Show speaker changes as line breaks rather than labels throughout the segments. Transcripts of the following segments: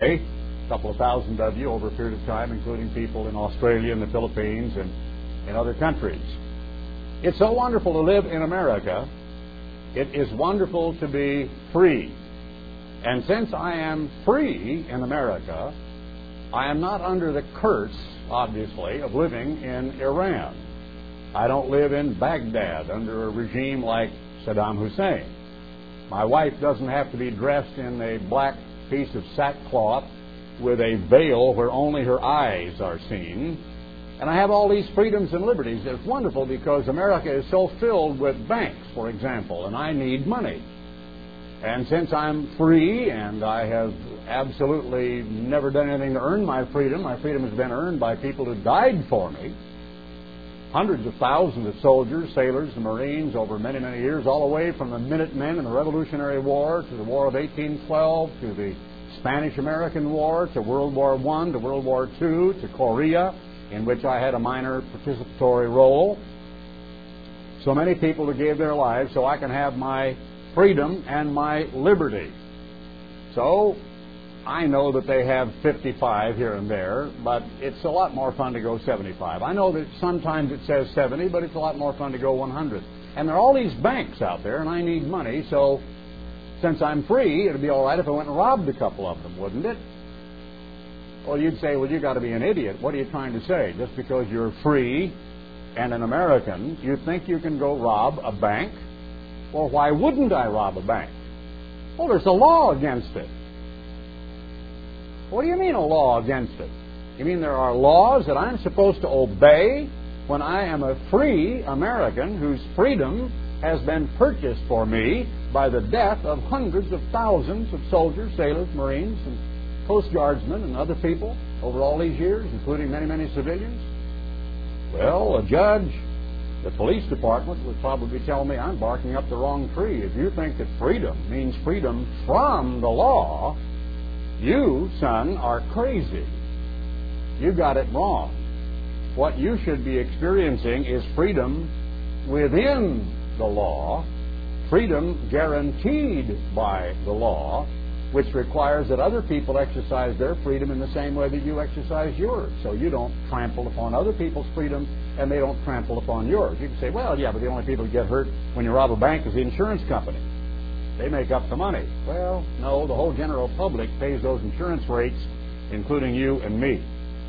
A couple of thousand of you over a period of time, including people in Australia and the Philippines and in other countries. It's so wonderful to live in America. It is wonderful to be free. And since I am free in America, I am not under the curse, obviously, of living in Iran. I don't live in Baghdad under a regime like Saddam Hussein. My wife doesn't have to be dressed in a black piece of sackcloth with a veil where only her eyes are seen. And I have all these freedoms and liberties. It's wonderful because America is so filled with banks, for example, and I need money. And since I'm free and I have absolutely never done anything to earn my freedom has been earned by people who died for me. Hundreds of thousands of soldiers, sailors, and Marines over many, many years, all the way from the Minutemen in the Revolutionary War to the War of 1812 to the Spanish-American War to World War I to World War II to Korea, in which I had a minor participatory role. So many people who gave their lives so I can have my freedom and my liberty. So I know that they have 55 here and there, but it's a lot more fun to go 75. I know that sometimes it says 70, but it's a lot more fun to go 100. And there are all these banks out there, and I need money, so since I'm free, it would be all right if I went and robbed a couple of them, wouldn't it? Well, you'd say, well, you've got to be an idiot. What are you trying to say? Just because you're free and an American, you think you can go rob a bank? Well, why wouldn't I rob a bank? Well, there's a law against it. What do you mean a law against it? You mean there are laws that I'm supposed to obey when I am a free American whose freedom has been purchased for me by the death of hundreds of thousands of soldiers, sailors, Marines, and Coast Guardsmen and other people over all these years, including many, many civilians? Well, a judge, the police department would probably tell me I'm barking up the wrong tree. If you think that freedom means freedom from the law, you, son, are crazy. You got it wrong. What you should be experiencing is freedom within the law, freedom guaranteed by the law, which requires that other people exercise their freedom in the same way that you exercise yours. So you don't trample upon other people's freedom and they don't trample upon yours. You can say, well, yeah, but the only people who get hurt when you rob a bank is the insurance company. They make up the money. Well, no, the whole general public pays those insurance rates, including you and me.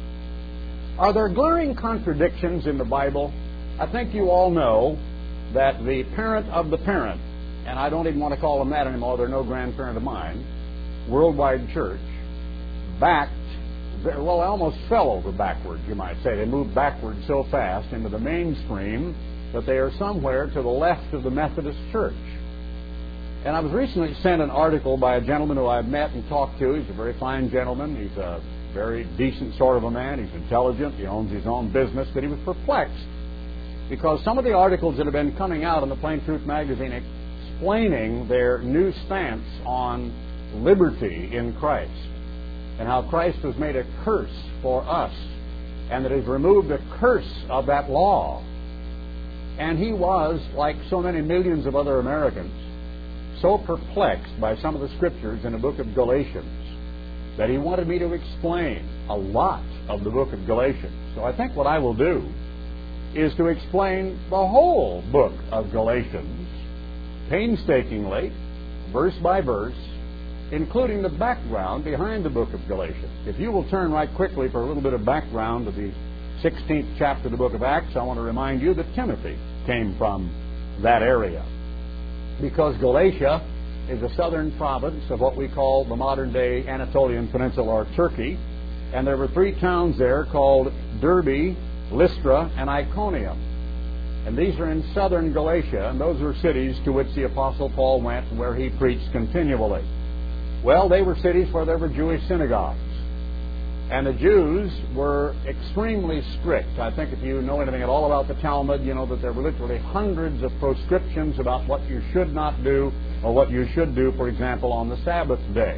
Are there glaring contradictions in the Bible? I think you all know that the parent of the parent, and I don't even want to call them that anymore, they're no grandparent of mine, Worldwide Church, backed, well, almost fell over backwards, you might say. They moved backwards so fast into the mainstream that they are somewhere to the left of the Methodist Church. And I was recently sent an article by a gentleman who I've met and talked to. He's a very fine gentleman. He's a very decent sort of a man. He's intelligent. He owns his own business. But he was perplexed because some of the articles that have been coming out in the Plain Truth magazine explaining their new stance on liberty in Christ and how Christ has made a curse for us and that He's removed the curse of that law. And he was, like so many millions of other Americans, so perplexed by some of the scriptures in the book of Galatians that he wanted me to explain a lot of the book of Galatians. So I think what I will do is to explain the whole book of Galatians painstakingly, verse by verse, including the background behind the book of Galatians. If you will turn right quickly for a little bit of background to the 16th chapter of the book of Acts, I want to remind you that Timothy came from that area, because Galatia is a southern province of what we call the modern-day Anatolian Peninsula or Turkey, and there were 3 towns there called Derbe, Lystra, and Iconium. And these are in southern Galatia, and those were cities to which the Apostle Paul went and where he preached continually. Well, they were cities where there were Jewish synagogues. And the Jews were extremely strict. I think if you know anything at all about the Talmud, you know that there were literally hundreds of proscriptions about what you should not do or what you should do, for example, on the Sabbath day.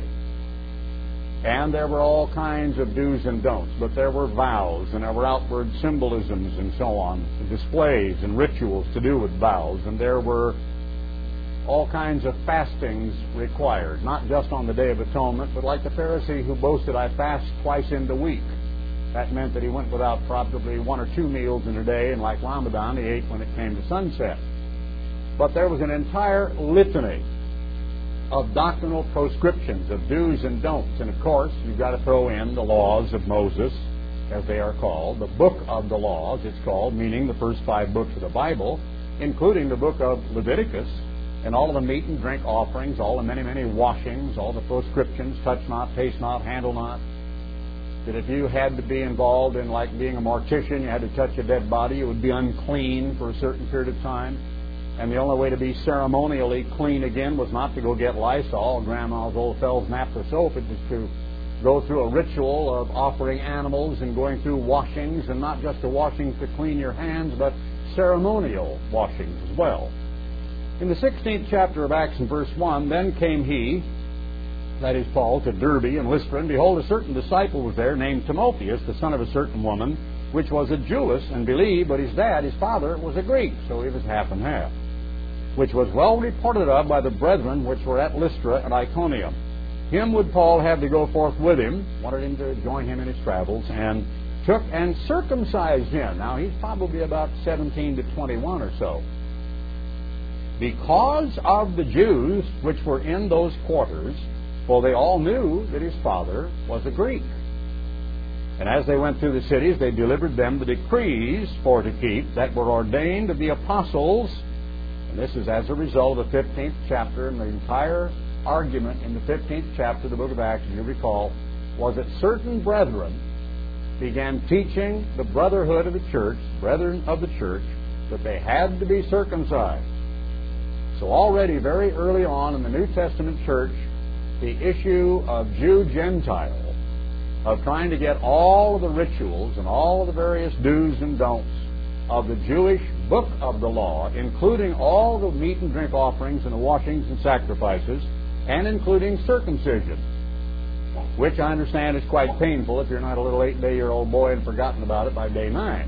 And there were all kinds of do's and don'ts, but there were vows and there were outward symbolisms and so on, displays and rituals to do with vows, and there were all kinds of fastings required, not just on the Day of Atonement, but like the Pharisee who boasted, I fast twice in the week. That meant that he went without probably 1 or 2 meals in a day, and like Ramadan, he ate when it came to sunset. But there was an entire litany of doctrinal proscriptions, of do's and don'ts. And of course, you've got to throw in the laws of Moses, as they are called, the book of the laws, it's called, meaning the first 5 books of the Bible, including the book of Leviticus, and all of the meat and drink offerings, all the many, many washings, all the proscriptions, touch not, taste not, handle not. That if you had to be involved in, like being a mortician, you had to touch a dead body, you would be unclean for a certain period of time. And the only way to be ceremonially clean again was not to go get Lysol, Grandma's Old Fell's naphtha soap. It was to go through a ritual of offering animals and going through washings, and not just the washings to clean your hands, but ceremonial washings as well. In the 16th chapter of Acts in verse 1, then came he, that is Paul, to Derbe and Lystra, and behold, a certain disciple was there named Timotheus, the son of a certain woman, which was a Jewess, and believed, but his dad, his father, was a Greek, so he was half and half, which was well reported of by the brethren which were at Lystra and Iconium. Him would Paul have to go forth with him, wanted him to join him in his travels, and took and circumcised him. Now, he's probably about 17 to 21 or so. Because of the Jews which were in those quarters, for they all knew that his father was a Greek. And as they went through the cities, they delivered them the decrees for to keep that were ordained of the apostles. And this is as a result of the 15th chapter, and the entire argument in the 15th chapter of the book of Acts, as you recall, was that certain brethren began teaching the brotherhood of the church, brethren of the church, that they had to be circumcised. So already very early on in the New Testament church, the issue of Jew-Gentile, of trying to get all of the rituals and all of the various do's and don'ts of the Jewish book of the law, including all the meat and drink offerings and the washings and sacrifices, and including circumcision, which I understand is quite painful if you're not a little 8-day-old boy and forgotten about it by day 9.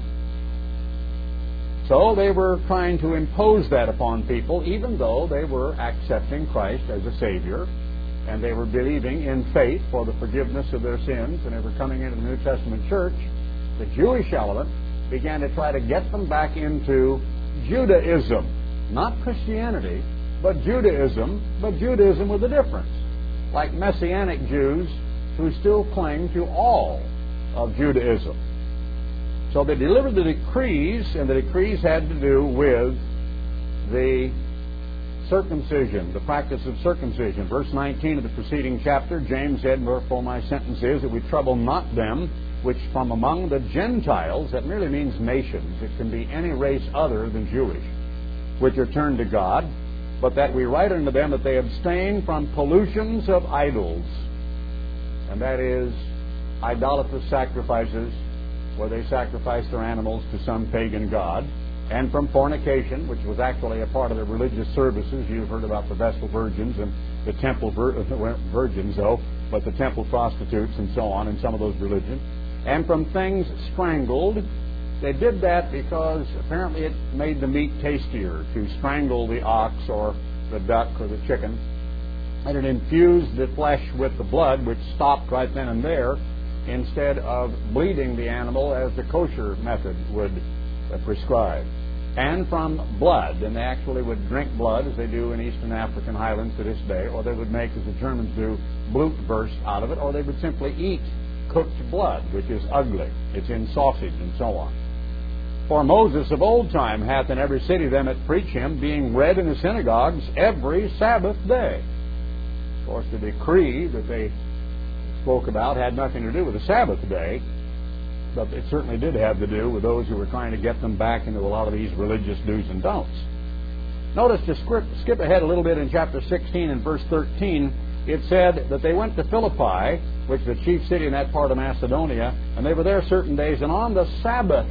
So they were trying to impose that upon people, even though they were accepting Christ as a Savior, and they were believing in faith for the forgiveness of their sins, and they were coming into the New Testament church. The Jewish element began to try to get them back into Judaism, not Christianity, but Judaism with a difference, like Messianic Jews who still cling to all of Judaism. So they delivered the decrees, and the decrees had to do with the circumcision, the practice of circumcision. Verse 19 of the preceding chapter, James said, wherefore my sentence is that we trouble not them which from among the Gentiles, that merely means nations, it can be any race other than Jewish, which are turned to God, but that we write unto them that they abstain from pollutions of idols, and that is idolatrous sacrifices, where they sacrifice their animals to some pagan god, and from fornication, which was actually a part of their religious services. You've heard about the Vestal Virgins and the temple virgins, though, but the temple prostitutes and so on in some of those religions. And from things strangled. They did that because apparently it made the meat tastier to strangle the ox or the duck or the chicken. And it infused the flesh with the blood, which stopped right then and there, instead of bleeding the animal as the kosher method would prescribe. And from blood, and they actually would drink blood as they do in Eastern African highlands to this day, or they would make, as the Germans do, blutwurst out of it, or they would simply eat cooked blood, which is ugly. It's in sausage and so on. For Moses of old time hath in every city them that preach him, being read in the synagogues every Sabbath day. Of course, the decree that they spoke about had nothing to do with the Sabbath day, but it certainly did have to do with those who were trying to get them back into a lot of these religious do's and don'ts. Notice, to skip ahead a little bit in chapter 16 and verse 13, it said that they went to Philippi, which is the chief city in that part of Macedonia, and they were there certain days, and on the Sabbaths,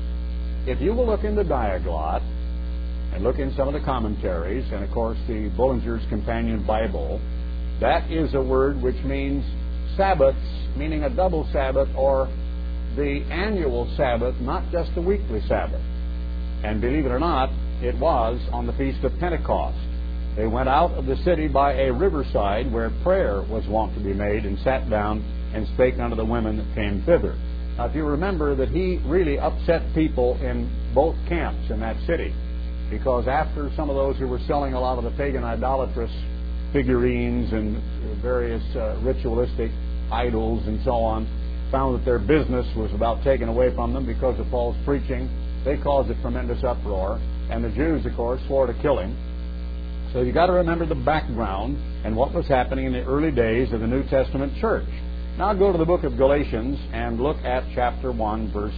if you will look in the Diaglott and look in some of the commentaries, and of course the Bullinger's Companion Bible, that is a word which means Sabbaths, meaning a double Sabbath, or the annual Sabbath, not just the weekly Sabbath. And believe it or not, it was on the Feast of Pentecost They went out of the city by a riverside where prayer was wont to be made, and sat down and spake unto the women that came thither. Now, if you remember that he really upset people in both camps in that city, because after some of those who were selling a lot of the pagan idolatrous figurines and various ritualistic idols and so on, found that their business was about taken away from them because of Paul's preaching, they caused a tremendous uproar, and the Jews, of course, swore to kill him. So you've got to remember the background and what was happening in the early days of the New Testament church. Now go to the book of Galatians and look at chapter 1, verse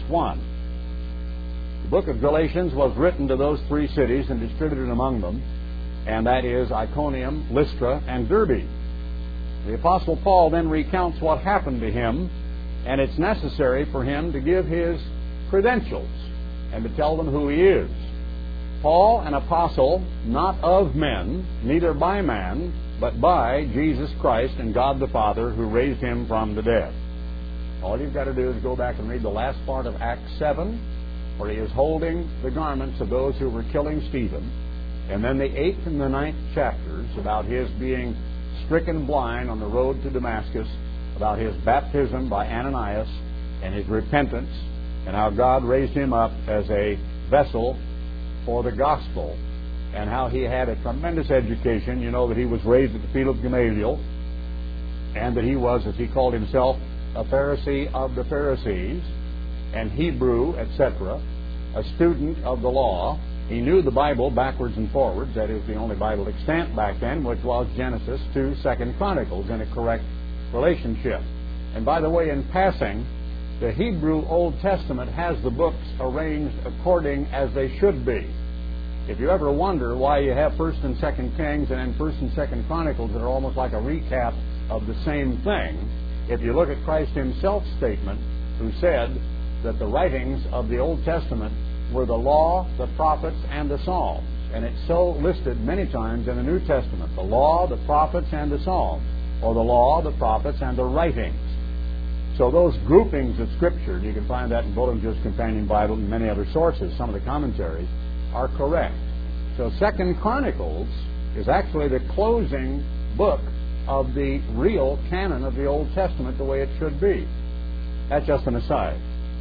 1. The book of Galatians was written to those three cities and distributed among them, and that is Iconium, Lystra, and Derbe. The Apostle Paul then recounts what happened to him, and it's necessary for him to give his credentials and to tell them who he is. Paul, an apostle, not of men, neither by man, but by Jesus Christ and God the Father, who raised him from the dead. All you've got to do is go back and read the last part of Acts 7, where he is holding the garments of those who were killing Stephen, and then the 8th and the 9th chapters about his being stricken blind on the road to Damascus, about his baptism by Ananias and his repentance, and how God raised him up as a vessel for the gospel, and how he had a tremendous education. You know that he was raised at the feet of Gamaliel, and that he was, as he called himself, a Pharisee of the Pharisees, and Hebrew, etc., a student of the law. He knew the Bible backwards and forwards. That is the only Bible extant back then, which was Genesis to 2 Chronicles in a correct relationship. And by the way, in passing, the Hebrew Old Testament has the books arranged according as they should be. If you ever wonder why you have 1st and 2nd Kings and then 1st and 2nd Chronicles that are almost like a recap of the same thing, if you look at Christ himself's statement, who said that the writings of the Old Testament were the law, the prophets, and the Psalms. And it's so listed many times in the New Testament, the law, the prophets, and the Psalms, or the law, the prophets, and the writings. So those groupings of Scripture, you can find that in Bullinger's Companion Bible and many other sources, some of the commentaries, are correct. So 2 Chronicles is actually the closing book of the real canon of the Old Testament the way it should be. That's just an aside.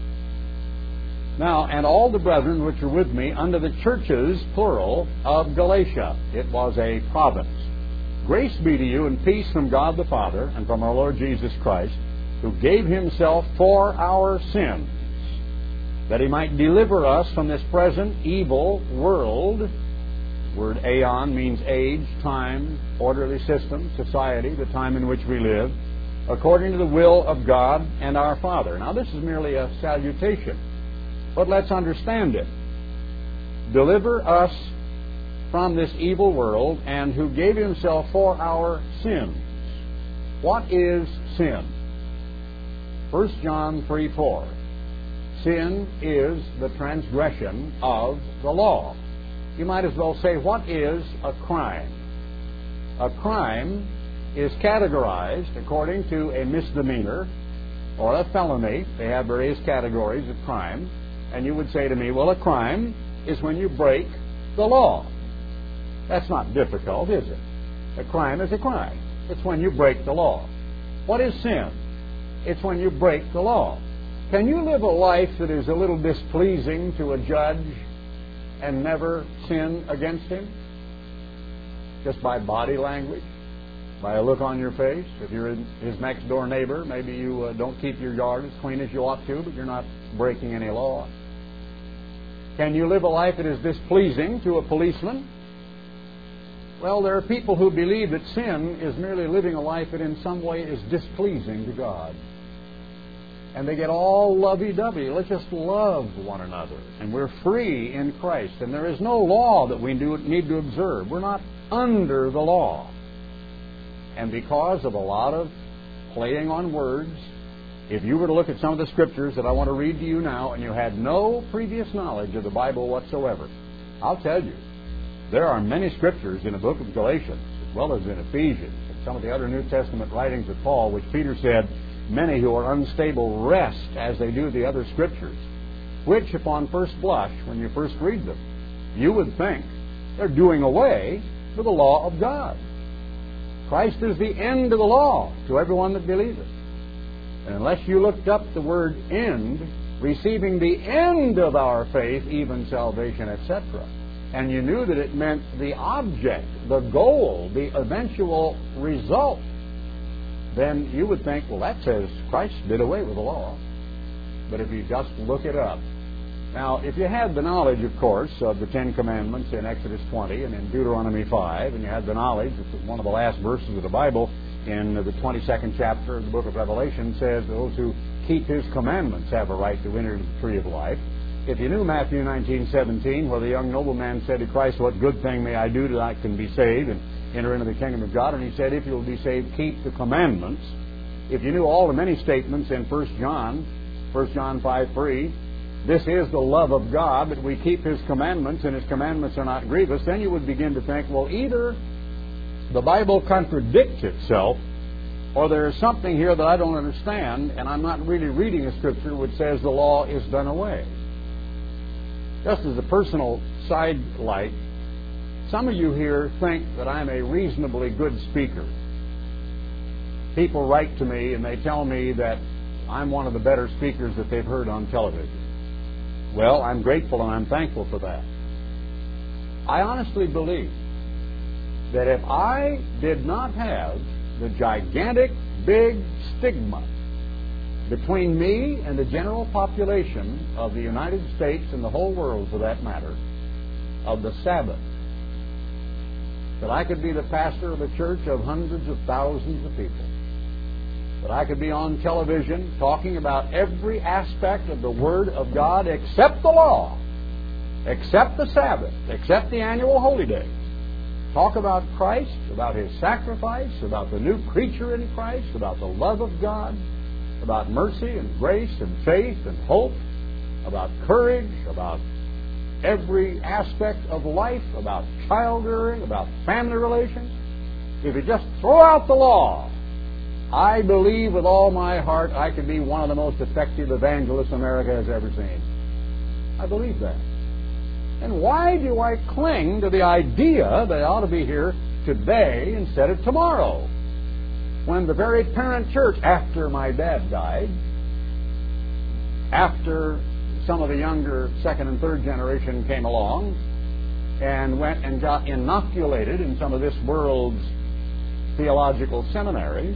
Now, and all the brethren which are with me unto the churches, plural, of Galatia. It was a province. Grace be to you and peace from God the Father and from our Lord Jesus Christ, who gave himself for our sins, that he might deliver us from this present evil world. The word aeon means age, time, orderly system, society, the time in which we live, according to the will of God and our Father. Now, this is merely a salutation, but let's understand it. Deliver us from this evil world, and who gave himself for our sins. What is sin? 1 John 3:4. Sin is the transgression of the law. You might as well say, what is a crime? A crime is categorized according to a misdemeanor or a felony. They have various categories of crime. And you would say to me, well, a crime is when you break the law. That's not difficult, is it? A crime is a crime. It's when you break the law. What is sin? It's when you break the law. Can you live a life that is a little displeasing to a judge and never sin against him? Just by body language? By a look on your face? If you're his next door neighbor, maybe you don't keep your yard as clean as you ought to, but you're not breaking any law. Can you live a life that is displeasing to a policeman? Well, there are people who believe that sin is merely living a life that in some way is displeasing to God. And they get all lovey-dovey. Let's just love one another. And we're free in Christ. And there is no law that we need to observe. We're not under the law. And because of a lot of playing on words, if you were to look at some of the Scriptures that I want to read to you now, and you had no previous knowledge of the Bible whatsoever, I'll tell you, there are many Scriptures in the book of Galatians, as well as in Ephesians, and some of the other New Testament writings of Paul, which Peter said, many who are unstable rest as they do the other Scriptures, which upon first blush, when you first read them, you would think they're doing away to the law of God. Christ is the end of the law to everyone that believeth. And unless you looked up the word end, receiving the end of our faith, even salvation, etc., and you knew that it meant the object, the goal, the eventual result, then you would think, well, that says Christ did away with the law. But if you just look it up. Now, if you had the knowledge, of course, of the Ten Commandments in Exodus 20 and in Deuteronomy 5, and you had the knowledge that one of the last verses of the Bible in the 22nd chapter of the book of Revelation says those who keep His commandments have a right to enter the tree of life. If you knew Matthew 19:17, where the young nobleman said to Christ, what good thing may I do that I can be saved and enter into the kingdom of God? And He said, if you will be saved, keep the commandments. If you knew all the many statements in 1 John 5:3, this is the love of God, that we keep His commandments, and His commandments are not grievous, then you would begin to think, well, either the Bible contradicts itself, or there is something here that I don't understand, and I'm not really reading a Scripture which says the law is done away. Just as a personal sidelight, some of you here think that I'm a reasonably good speaker. People write to me and they tell me that I'm one of the better speakers that they've heard on television. Well, I'm grateful and I'm thankful for that. I honestly believe that if I did not have the gigantic, big stigma between me and the general population of the United States and the whole world, for that matter, of the Sabbath, that I could be the pastor of a church of hundreds of thousands of people, that I could be on television talking about every aspect of the Word of God except the law, except the Sabbath, except the annual holy day. Talk about Christ, about His sacrifice, about the new creature in Christ, about the love of God, about mercy and grace and faith and hope, about courage, about every aspect of life, about child rearing, about family relations. If you just throw out the law, I believe with all my heart I could be one of the most effective evangelists America has ever seen. I believe that. And why do I cling to the idea that I ought to be here today instead of tomorrow? When the very parent church, after my dad died, after some of the younger second and third generation came along and went and got inoculated in some of this world's theological seminaries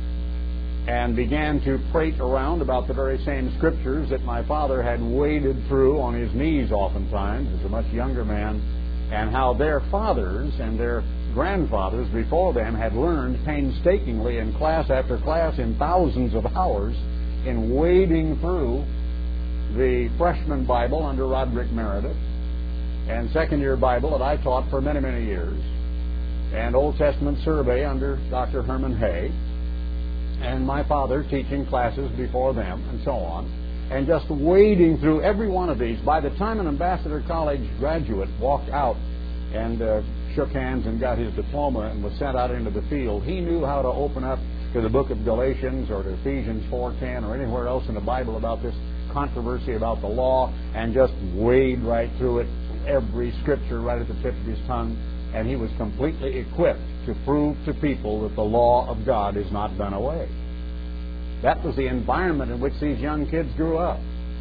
and began to prate around about the very same scriptures that my father had waded through on his knees oftentimes as a much younger man, and how their fathers and their grandfathers before them had learned painstakingly in class after class in thousands of hours in wading through the freshman Bible under Roderick Meredith and second-year Bible that I taught for many, many years, and Old Testament survey under Dr. Herman Hay, and my father teaching classes before them, and so on, and just wading through every one of these. By the time an Ambassador College graduate walked out and shook hands and got his diploma and was sent out into the field, he knew how to open up to the book of Galatians or to Ephesians 4:10 or anywhere else in the Bible about this controversy about the law, and just wade right through it, every scripture right at the tip of his tongue, and he was completely equipped to prove to people that the law of God is not done away. That was the environment in which these young kids grew up.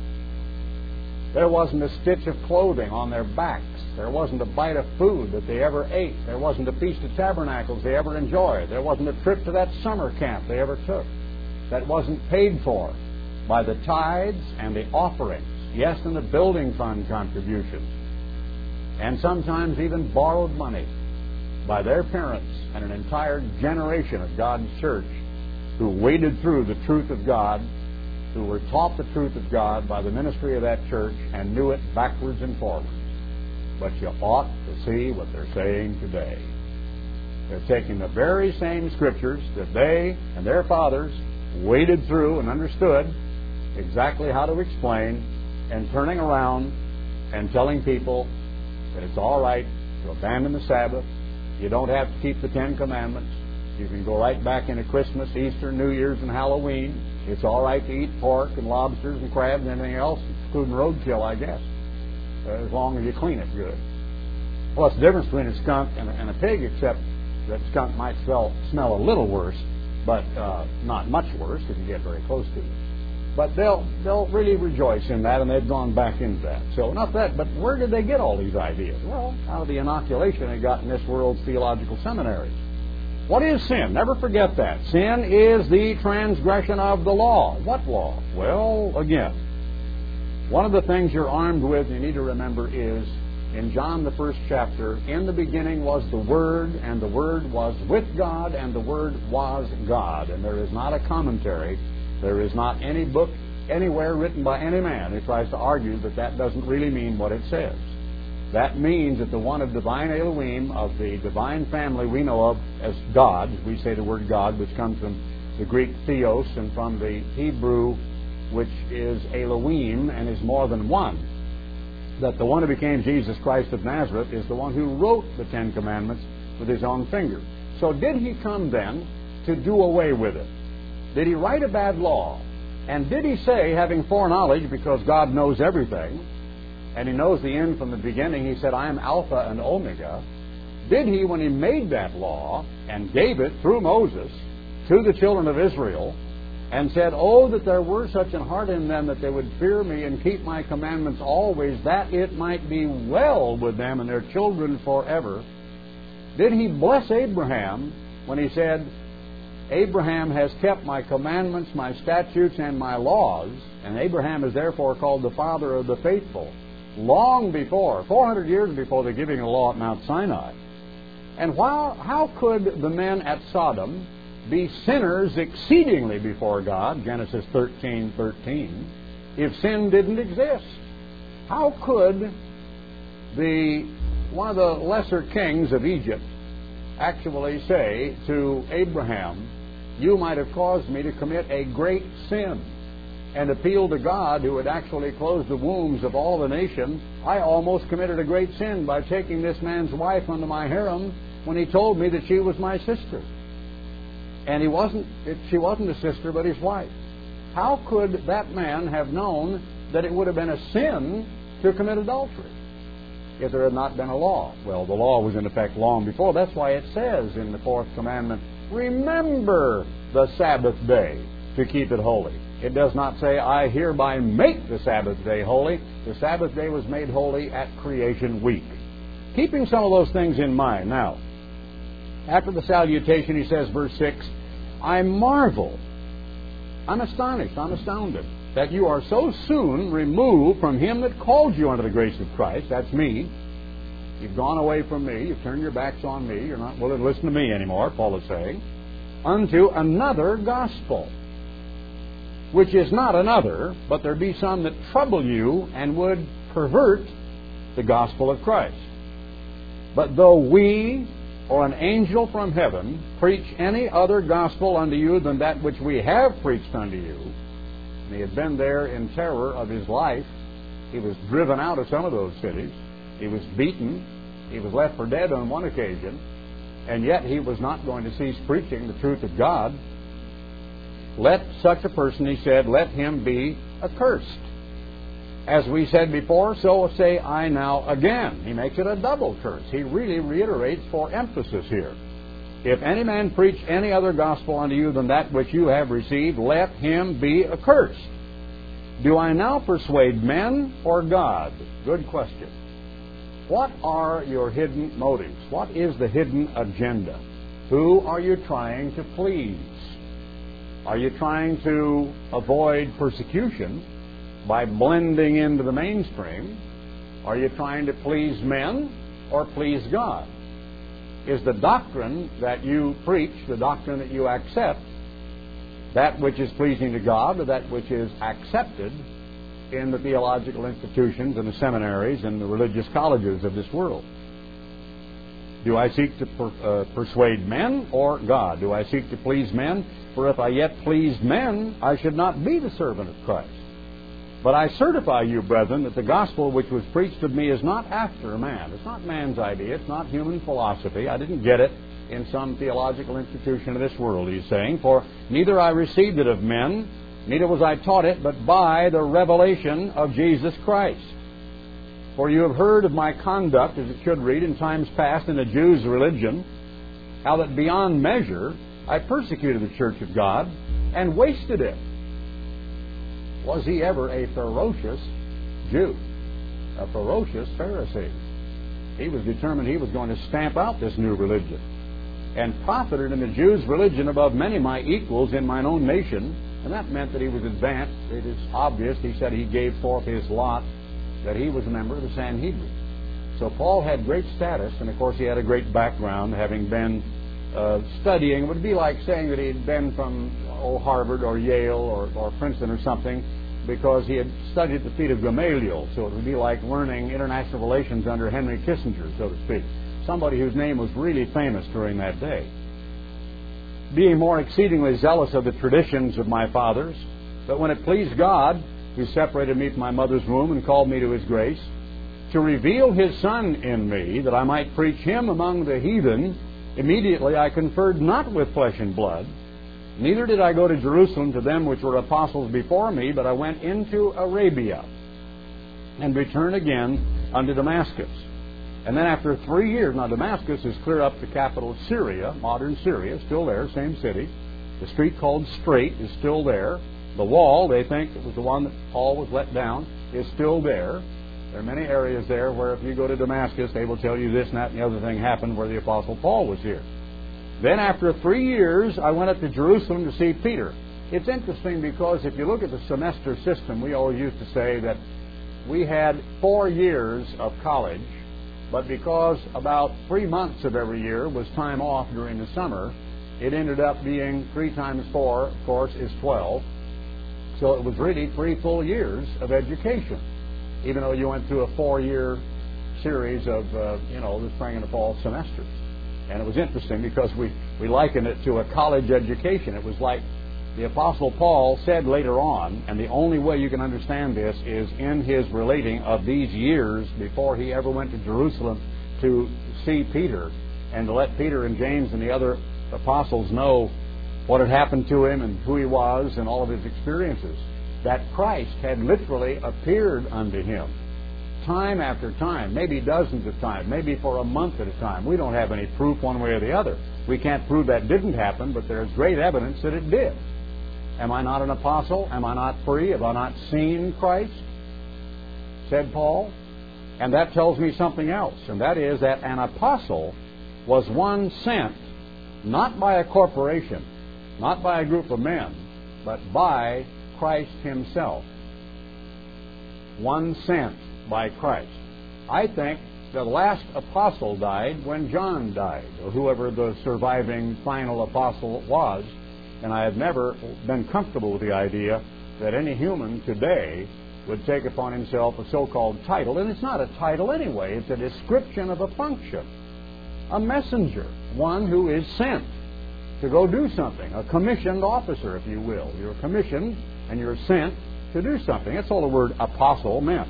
There wasn't a stitch of clothing on their backs. There wasn't a bite of food that they ever ate. There wasn't a Feast of Tabernacles they ever enjoyed. There wasn't a trip to that summer camp they ever took that wasn't paid for by the tithes and the offerings. Yes, and the building fund contributions. And sometimes even borrowed money by their parents and an entire generation of God's church who waded through the truth of God, who were taught the truth of God by the ministry of that church and knew it backwards and forwards. But you ought to see what they're saying today. They're taking the very same scriptures that they and their fathers waded through and understood exactly how to explain, and turning around and telling people that it's all right to abandon the Sabbath. You don't have to keep the Ten Commandments. You can go right back into Christmas, Easter, New Year's, and Halloween. It's all right to eat pork and lobsters and crabs and anything else, including roadkill, I guess, as long as you clean it good. Well, it's the difference between a skunk and a pig, except that skunk might smell a little worse, but not much worse if you get very close to it. But they'll really rejoice in that, and they've gone back into that. So not that, but where did they get all these ideas? Well, out of the inoculation they got in this world's theological seminaries. What is sin? Never forget that. Sin is the transgression of the law. What law? Well, again, one of the things you're armed with, you need to remember, is in John the 1st chapter, in the beginning was the Word, and the Word was with God, and the Word was God. And there is not a commentary, there is not any book anywhere written by any man who tries to argue that that doesn't really mean what it says. That means that the one of divine Elohim, of the divine family we know of as God, we say the word God, which comes from the Greek theos and from the Hebrew, which is Elohim and is more than one, that the one who became Jesus Christ of Nazareth is the one who wrote the Ten Commandments with his own finger. So did he come then to do away with it? Did he write a bad law? And did he say, having foreknowledge, because God knows everything, and he knows the end from the beginning, he said, I am Alpha and Omega. Did he, when he made that law and gave it through Moses to the children of Israel, and said, oh, that there were such an heart in them that they would fear me and keep my commandments always, that it might be well with them and their children forever, did he bless Abraham when he said, Abraham has kept my commandments, my statutes, and my laws, and Abraham is therefore called the father of the faithful, long before, 400 years before the giving of the law at Mount Sinai. And how could the men at Sodom be sinners exceedingly before God, Genesis 13:13, if sin didn't exist? How could one of the lesser kings of Egypt actually say to Abraham, you might have caused me to commit a great sin, and appeal to God, who had actually closed the wombs of all the nations? I almost committed a great sin by taking this man's wife unto my harem when he told me that she was my sister. And she wasn't a sister, but his wife. How could that man have known that it would have been a sin to commit adultery if there had not been a law? Well, the law was in effect long before. That's why it says in the 4th commandment, remember the Sabbath day to keep it holy. It does not say, I hereby make the Sabbath day holy. The Sabbath day was made holy at creation week. Keeping some of those things in mind. Now, after the salutation, he says, verse 6, I marvel, I'm astonished, I'm astounded, that you are so soon removed from him that called you unto the grace of Christ. That's me. You've gone away from me. You've turned your backs on me. You're not willing to listen to me anymore, Paul is saying. Unto another gospel, which is not another, but there be some that trouble you and would pervert the gospel of Christ. But though we or an angel from heaven preach any other gospel unto you than that which we have preached unto you, and he had been there in terror of his life, he was driven out of some of those cities, he was beaten, he was left for dead on one occasion, and yet he was not going to cease preaching the truth of God. Let such a person, he said, let him be accursed. As we said before, so say I now again. He makes it a double curse. He really reiterates for emphasis here. If any man preach any other gospel unto you than that which you have received, let him be accursed. Do I now persuade men or God? Good question. What are your hidden motives? What is the hidden agenda? Who are you trying to please? Are you trying to avoid persecution by blending into the mainstream? Are you trying to please men or please God? Is the doctrine that you preach, the doctrine that you accept, that which is pleasing to God or that which is accepted in the theological institutions and the seminaries and the religious colleges of this world? Do I seek to persuade men or God? Do I seek to please men? For if I yet pleased men, I should not be the servant of Christ. But I certify you, brethren, that the gospel which was preached of me is not after man. It's not man's idea. It's not human philosophy. I didn't get it in some theological institution of this world, he's saying. For neither I received it of men, neither was I taught it, but by the revelation of Jesus Christ. For you have heard of my conduct, as it should read, in times past in the Jews' religion, how that beyond measure I persecuted the church of God and wasted it. Was he ever a ferocious Jew? A ferocious Pharisee? He was determined he was going to stamp out this new religion, and profited in the Jews' religion above many of my equals in mine own nation, and that meant that he was advanced. It is obvious, he said he gave forth his lot, that he was a member of the Sanhedrin. So Paul had great status, and of course he had a great background, having been studying. It would be like saying that he had been from Harvard or Yale or Princeton or something, because he had studied at the feet of Gamaliel. So it would be like learning international relations under Henry Kissinger, so to speak. Somebody whose name was really famous during that day. Being more exceedingly zealous of the traditions of my fathers, but when it pleased God, who separated me from my mother's womb and called me to His grace, to reveal His Son in me, that I might preach Him among the heathen, immediately I conferred not with flesh and blood, neither did I go to Jerusalem to them which were apostles before me, but I went into Arabia, and returned again unto Damascus. And then after 3 years, now Damascus is clear up the capital of Syria, modern Syria, still there, same city. The street called Straight is still there. The wall, they think it was the one that Paul was let down, is still there. There are many areas there where if you go to Damascus, they will tell you this and that and the other thing happened where the Apostle Paul was here. Then after 3 years, I went up to Jerusalem to see Peter. It's interesting because if you look at the semester system, we all used to say that we had 4 years of college, but because about 3 months of every year was time off during the summer, it ended up being 3 times 4, of course, is 12. So it was really 3 full years of education, even though you went through a 4-year series of, the spring and the fall semesters. And it was interesting because we likened it to a college education. It was like the Apostle Paul said later on, and the only way you can understand this is in his relating of these years before he ever went to Jerusalem to see Peter and to let Peter and James and the other apostles know what had happened to him and who he was and all of his experiences, that Christ had literally appeared unto him time after time, maybe dozens of times, maybe for a month at a time. We don't have any proof one way or the other. We can't prove that didn't happen, but there's great evidence that it did. Am I not an apostle? Am I not free? Have I not seen Christ? Said Paul. And that tells me something else, and that is that an apostle was one sent, not by a corporation, not by a group of men, but by Christ Himself. One sent by Christ. I think the last apostle died when John died, or whoever the surviving final apostle was. And I have never been comfortable with the idea that any human today would take upon himself a so-called title. And it's not a title anyway. It's a description of a function. A messenger, one who is sent to go do something. A commissioned officer, if you will. You're commissioned and you're sent to do something. That's all the word apostle meant.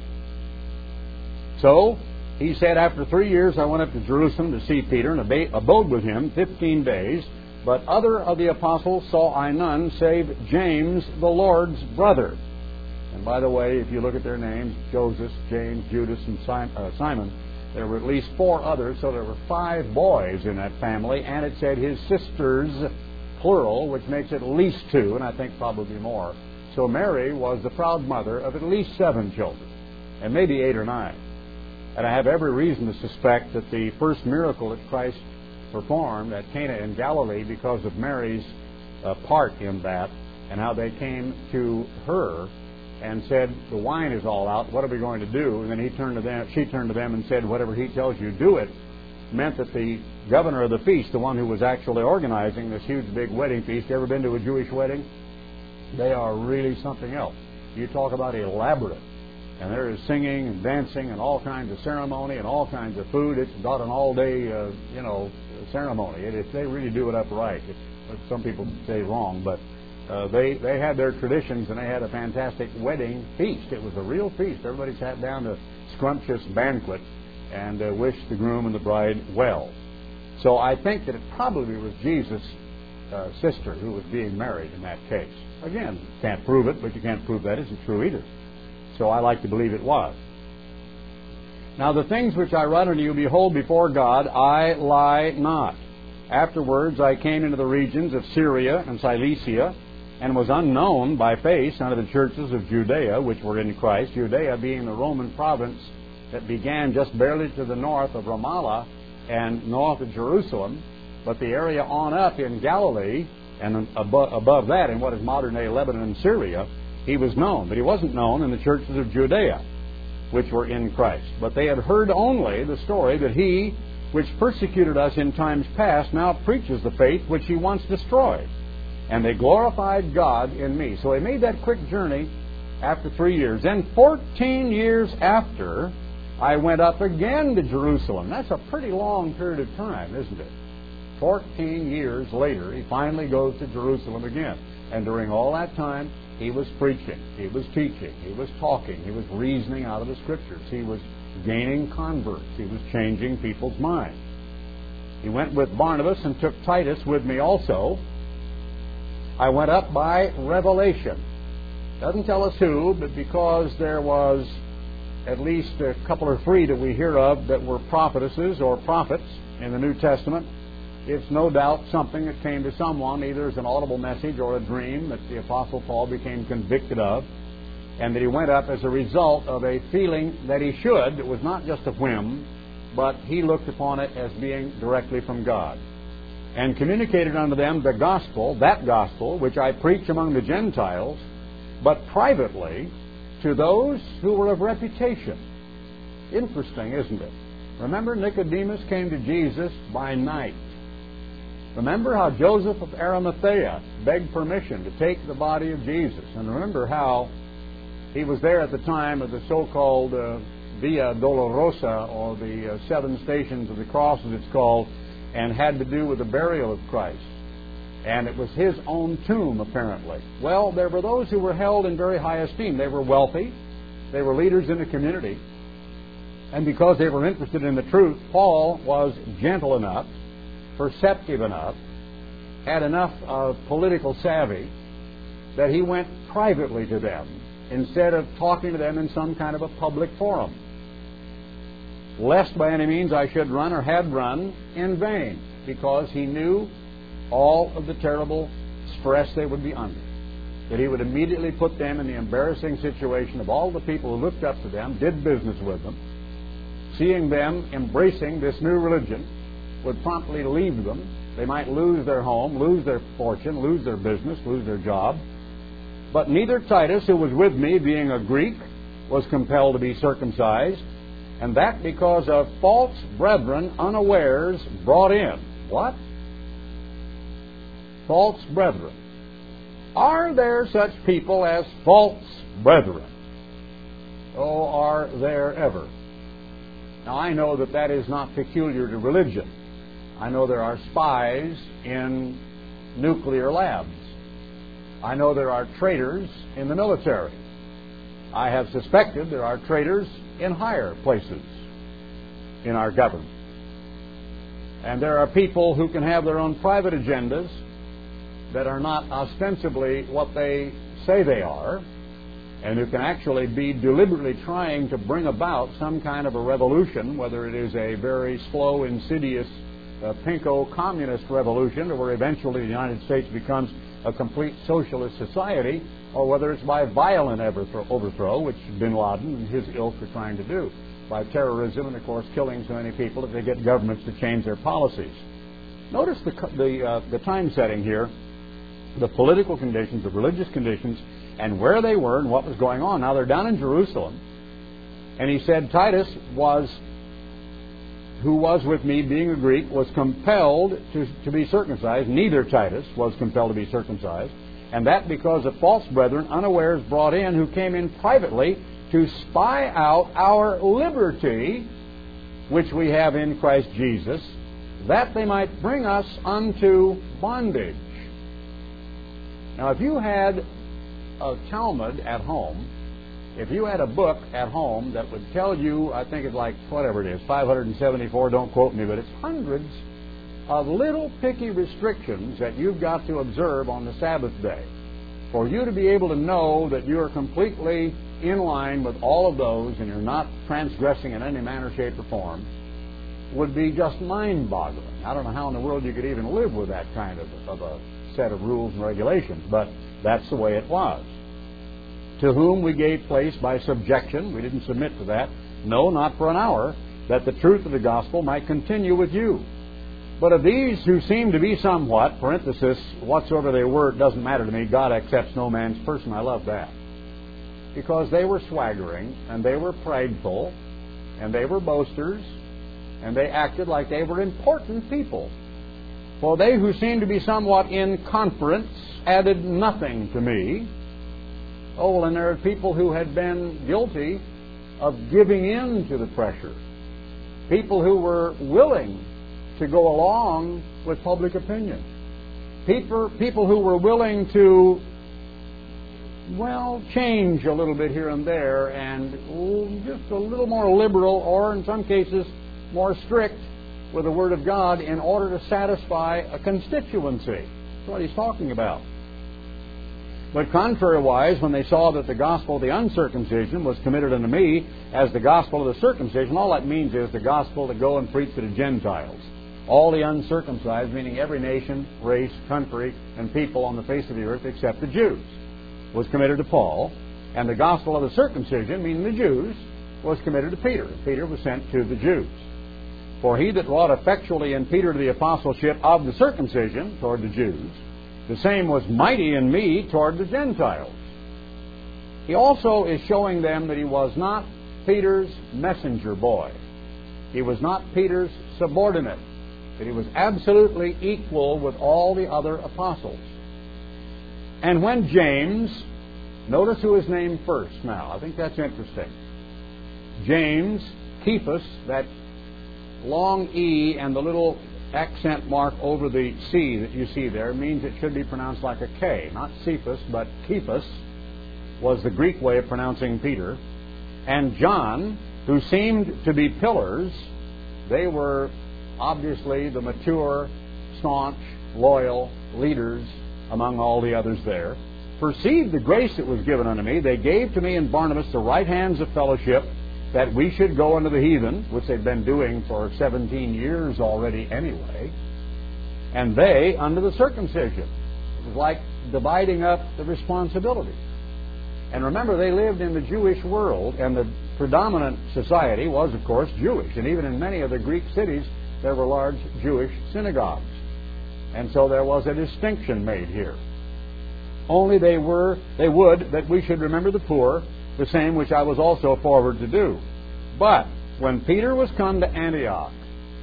So, he said, after 3 years I went up to Jerusalem to see Peter and abode with him 15 days. But other of the apostles saw I none, save James, the Lord's brother. And by the way, if you look at their names, Joseph, James, Judas, and Simon, there were at least 4 others, so there were 5 boys in that family, and it said his sisters, plural, which makes it at least 2, and I think probably more. So Mary was the proud mother of at least 7 children, and maybe 8 or 9. And I have every reason to suspect that the first miracle that Christ performed at Cana in Galilee, because of Mary's part in that, and how they came to her and said, the wine is all out, what are we going to do? And then she turned to them and said, whatever he tells you, do it, meant that the governor of the feast, the one who was actually organizing this huge big wedding feast, you ever been to a Jewish wedding? They are really something else. You talk about elaborate. And there is singing and dancing and all kinds of ceremony and all kinds of food. It's about an all-day, ceremony. They really do it up right. Some people say wrong, but they had their traditions, and they had a fantastic wedding feast. It was a real feast. Everybody sat down to a scrumptious banquet and wished the groom and the bride well. So I think that it probably was Jesus' sister who was being married in that case. Again, can't prove it, but you can't prove that isn't true either. So I like to believe it was. Now the things which I write unto you, behold, before God, I lie not. Afterwards I came into the regions of Syria and Cilicia, and was unknown by face unto the churches of Judea, which were in Christ, Judea being the Roman province that began just barely to the north of Ramallah and north of Jerusalem, but the area on up in Galilee, and above that in what is modern-day Lebanon and Syria, he was known. But he wasn't known in the churches of Judea, which were in Christ. But they had heard only the story that he, which persecuted us in times past, now preaches the faith which he once destroyed. And they glorified God in me. So he made that quick journey after 3 years. Then 14 years after, I went up again to Jerusalem. That's a pretty long period of time, isn't it? 14 years later, he finally goes to Jerusalem again. And during all that time, he was preaching, he was teaching, he was talking, he was reasoning out of the Scriptures, he was gaining converts, he was changing people's minds. He went with Barnabas and took Titus with me also. I went up by revelation. Doesn't tell us who, but because there was at least a couple or three that we hear of that were prophetesses or prophets in the New Testament, it's no doubt something that came to someone, either as an audible message or a dream that the Apostle Paul became convicted of, and that he went up as a result of a feeling that he should. It was not just a whim, but he looked upon it as being directly from God, and communicated unto them the gospel, that gospel, which I preach among the Gentiles, but privately to those who were of reputation. Interesting, isn't it? Remember, Nicodemus came to Jesus by night. Remember how Joseph of Arimathea begged permission to take the body of Jesus. And remember how he was there at the time of the so-called Via Dolorosa, or the 7 stations of the cross, as it's called, and had to do with the burial of Christ. And it was his own tomb, apparently. Well, there were those who were held in very high esteem. They were wealthy. They were leaders in the community. And because they were interested in the truth, Paul was gentle enough, perceptive enough, had enough of political savvy, that he went privately to them instead of talking to them in some kind of a public forum, lest by any means I should run or had run in vain, because he knew all of the terrible stress they would be under, that he would immediately put them in the embarrassing situation of all the people who looked up to them, did business with them, seeing them embracing this new religion, would promptly leave them. They might lose their home, lose their fortune, lose their business, lose their job. But neither Titus, who was with me, being a Greek, was compelled to be circumcised, and that because of false brethren unawares brought in. What? False brethren. Are there such people as false brethren? Oh, are there ever? Now, I know that that is not peculiar to religion. I know there are spies in nuclear labs. I know there are traitors in the military. I have suspected there are traitors in higher places in our government. And there are people who can have their own private agendas that are not ostensibly what they say they are, and who can actually be deliberately trying to bring about some kind of a revolution, whether it is a very slow, insidious pinko communist revolution, or where eventually the United States becomes a complete socialist society, or whether it's by violent overthrow, which Bin Laden and his ilk are trying to do, by terrorism and, of course, killing so many people that they get governments to change their policies. Notice the time setting here, the political conditions, the religious conditions, and where they were and what was going on. Now, they're down in Jerusalem, and he said Titus who was with me, being a Greek, was compelled to be circumcised. Neither Titus was compelled to be circumcised, and that because of false brethren unawares brought in, who came in privately to spy out our liberty, which we have in Christ Jesus, that they might bring us unto bondage. Now, if you had a Talmud at home, if you had a book at home that would tell you, I think it's like, whatever it is, 574, don't quote me, but it's hundreds of little picky restrictions that you've got to observe on the Sabbath day. for you to be able to know that you are completely in line with all of those and you're not transgressing in any manner, shape, or form would be just mind-boggling. I don't know how in the world you could even live with that kind of a set of rules and regulations, but that's the way it was. To whom we gave place by subjection, we didn't submit to that, no, not for an hour, that the truth of the gospel might continue with you. But of these who seem to be somewhat, parenthesis, whatsoever they were, it doesn't matter to me, God accepts no man's person. I love that. Because they were swaggering, and they were prideful, and they were boasters, and they acted like they were important people. For they who seemed to be somewhat in conference added nothing to me. Oh, well, and there are people who had been guilty of giving in to the pressure. People who were willing to go along with public opinion. People who were willing to, well, change a little bit here and there and just a little more liberal, or in some cases more strict with the Word of God in order to satisfy a constituency. That's what he's talking about. But contrariwise, when they saw that the gospel of the uncircumcision was committed unto me as the gospel of the circumcision, all that means is the gospel to go and preach to the Gentiles. All the uncircumcised, meaning every nation, race, country, and people on the face of the earth except the Jews, was committed to Paul. And the gospel of the circumcision, meaning the Jews, was committed to Peter. Peter was sent to the Jews. For he that wrought effectually in Peter to the apostleship of the circumcision toward the Jews, the same was mighty in me toward the Gentiles. He also is showing them that he was not Peter's messenger boy. He was not Peter's subordinate. That he was absolutely equal with all the other apostles. And when James, notice who is named first now. I think that's interesting. James, Cephas, that long E and the little accent mark over the C that you see there means it should be pronounced like a K. Not Cephas, but Cephas was the Greek way of pronouncing Peter. And John, who seemed to be pillars, they were obviously the mature, staunch, loyal leaders among all the others there, perceived the grace that was given unto me. They gave to me and Barnabas the right hands of fellowship, that we should go unto the heathen, which they've been doing for 17 years already anyway, and they unto the circumcision. It was like dividing up the responsibility. And remember, they lived in the Jewish world, and the predominant society was, of course, Jewish. And even in many of the Greek cities, there were large Jewish synagogues. And so there was a distinction made here. Only they would that we should remember the poor, the same which I was also forward to do. But when Peter was come to Antioch,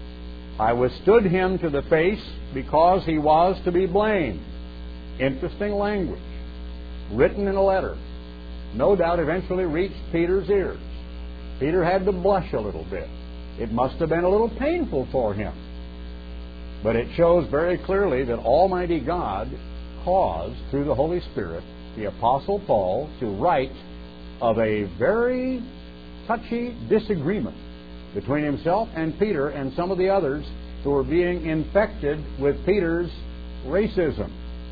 I withstood him to the face because he was to be blamed. Interesting language, written in a letter. No doubt eventually reached Peter's ears. Peter had to blush a little bit. It must have been a little painful for him. But it shows very clearly that Almighty God caused, through the Holy Spirit, the Apostle Paul to write of a very touchy disagreement between himself and Peter and some of the others who were being infected with Peter's racism.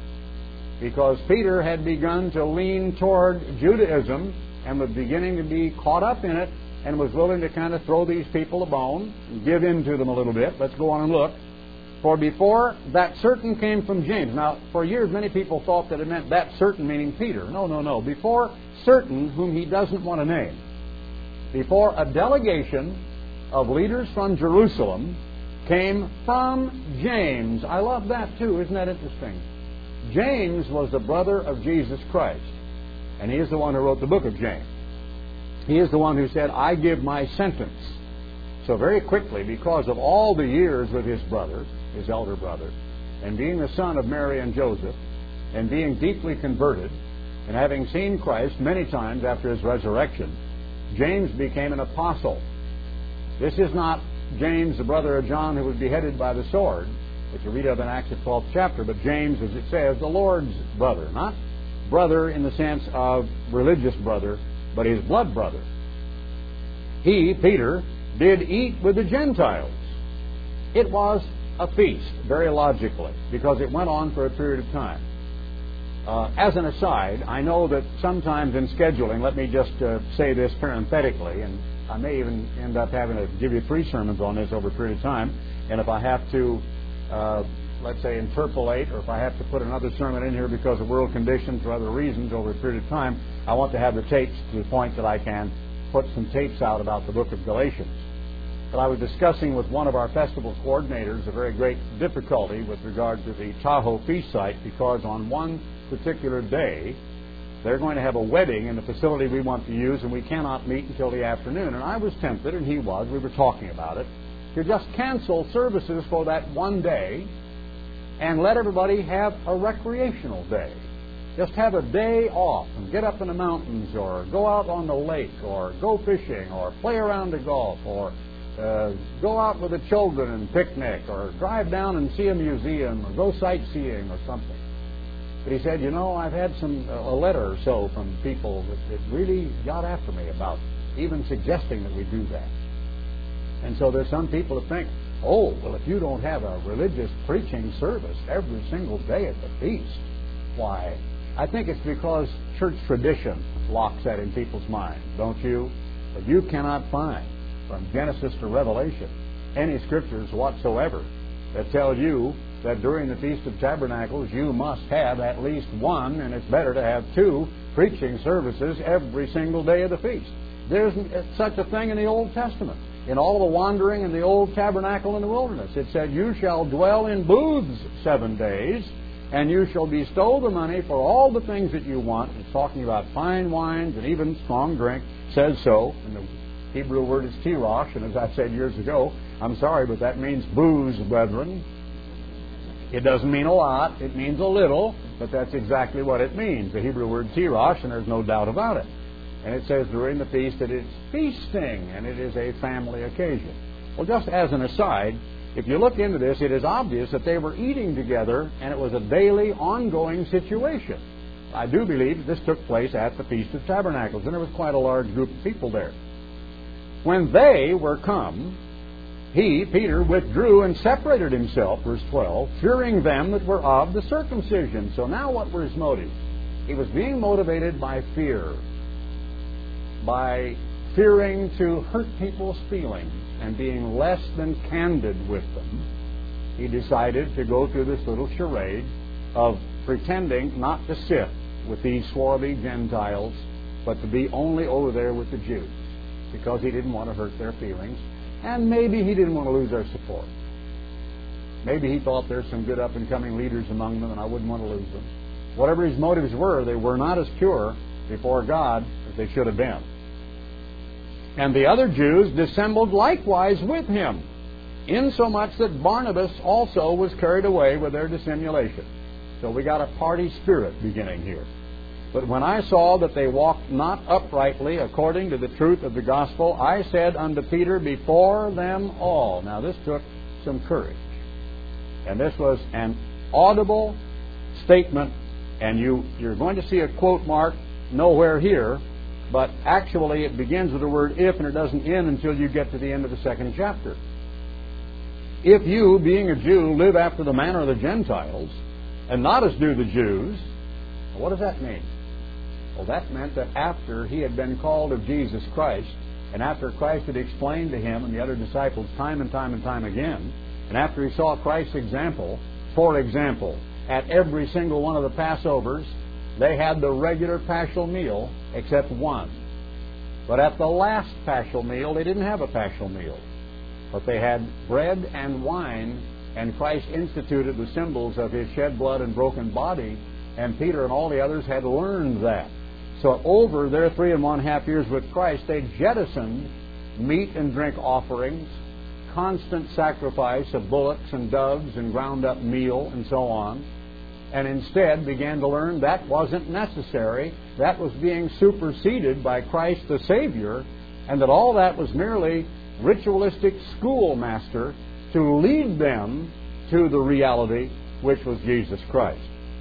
Because Peter had begun to lean toward Judaism and was beginning to be caught up in it and was willing to kind of throw these people a bone and give in to them a little bit. Let's go on and look. For before that certain came from James. Now, for years, many people thought that it meant that certain meaning Peter. No. Before certain, whom he doesn't want to name. Before a delegation of leaders from Jerusalem came from James. I love that too. Isn't that interesting? James was the brother of Jesus Christ. And he is the one who wrote the book of James. He is the one who said, I give my sentence. So very quickly, because of all the years with his brother, his elder brother, and being the son of Mary and Joseph, and being deeply converted, and having seen Christ many times after his resurrection, James became an apostle. This is not James, the brother of John, who was beheaded by the sword, which you read of in Acts the 12th chapter, but James, as it says, the Lord's brother. Not brother in the sense of religious brother, but his blood brother. He, Peter, did eat with the Gentiles. It was a feast, very logically, because it went on for a period of time. As an aside, I know that sometimes in scheduling, let me just say this parenthetically, and I may even end up having to give you 3 sermons on this over a period of time, and if I have to, let's say, interpolate, or if I have to put another sermon in here because of world conditions or other reasons over a period of time, I want to have the tapes to the point that I can put some tapes out about the book of Galatians. But I was discussing with one of our festival coordinators a very great difficulty with regard to the Tahoe feast site, because on one particular day they're going to have a wedding in the facility we want to use, and we cannot meet until the afternoon. And I was tempted, and he was, we were talking about it, to just cancel services for that one day and let everybody have a recreational day. Just have a day off and get up in the mountains, or go out on the lake, or go fishing, or play around the golf, or go out with the children and picnic, or drive down and see a museum, or go sightseeing or something. But he said, I've had a letter or so from people that really got after me about even suggesting that we do that. And so there's some people that think, if you don't have a religious preaching service every single day at the feast, why, I think it's because church tradition locks that in people's minds, don't you? But you cannot find, from Genesis to Revelation, any scriptures whatsoever that tell you that during the Feast of Tabernacles you must have at least one, and it's better to have 2, preaching services every single day of the feast. There isn't such a thing in the Old Testament. In all the wandering in the old tabernacle in the wilderness, it said, you shall dwell in booths 7 days, and you shall bestow the money for all the things that you want. It's talking about fine wines and even strong drink. It says so. And the Hebrew word is tirosh, and as I said years ago, I'm sorry, but that means booze, brethren. It doesn't mean a lot. It means a little, but that's exactly what it means, the Hebrew word tirosh, and there's no doubt about it. And it says during the feast that it's feasting, and it is a family occasion. Well, just as an aside, if you look into this, it is obvious that they were eating together, and it was a daily, ongoing situation. I do believe this took place at the Feast of Tabernacles, and there was quite a large group of people there. When they were come, he, Peter, withdrew and separated himself, verse 12, fearing them that were of the circumcision. So now what were his motives? He was being motivated by fear, by fearing to hurt people's feelings and being less than candid with them. He decided to go through this little charade of pretending not to sit with these swarthy Gentiles, but to be only over there with the Jews, because he didn't want to hurt their feelings, and maybe he didn't want to lose their support. Maybe he thought there's some good up-and-coming leaders among them, and I wouldn't want to lose them. Whatever his motives were, they were not as pure before God as they should have been. And the other Jews dissembled likewise with him, insomuch that Barnabas also was carried away with their dissimulation. So we got a party spirit beginning here. But when I saw that they walked not uprightly according to the truth of the gospel, I said unto Peter before them all. Now this took some courage. And this was an audible statement, and you're going to see a quote mark nowhere here, but actually it begins with the word if, and it doesn't end until you get to the end of the 2nd chapter. If you, being a Jew, live after the manner of the Gentiles, and not as do the Jews, what does that mean? Well, that meant that after he had been called of Jesus Christ, and after Christ had explained to him and the other disciples time and time and time again, and after he saw Christ's example, for example, at every single one of the Passovers, they had the regular paschal meal except one. But at the last paschal meal, they didn't have a paschal meal. But they had bread and wine, and Christ instituted the symbols of his shed blood and broken body, and Peter and all the others had learned that. So over their 3.5 years with Christ, they jettisoned meat and drink offerings, constant sacrifice of bullocks and doves and ground up meal and so on, and instead began to learn that wasn't necessary. That was being superseded by Christ the Savior, and that all that was merely ritualistic schoolmaster to lead them to the reality which was Jesus Christ.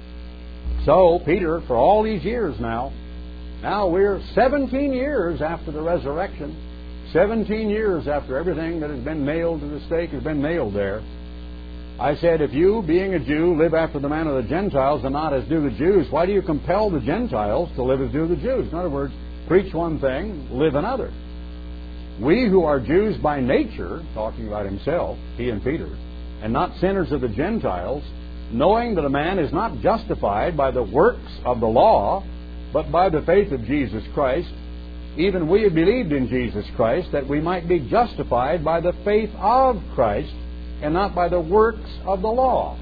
So Peter, for all these years now we're 17 years after the resurrection, 17 years after everything that has been nailed to the stake has been nailed there, I said, if you, being a Jew, live after the manner of the Gentiles and not as do the Jews, why do you compel the Gentiles to live as do the Jews? In other words, preach one thing, live another. We who are Jews by nature, talking about himself, he and Peter, and not sinners of the Gentiles, knowing that a man is not justified by the works of the law, but by the faith of Jesus Christ, even we have believed in Jesus Christ, that we might be justified by the faith of Christ, and not by the works of the law.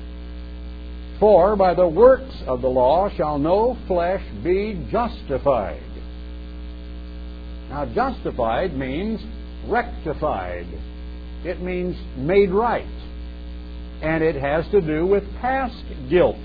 For by the works of the law shall no flesh be justified. Now, justified means rectified. It means made right. And it has to do with past guilt.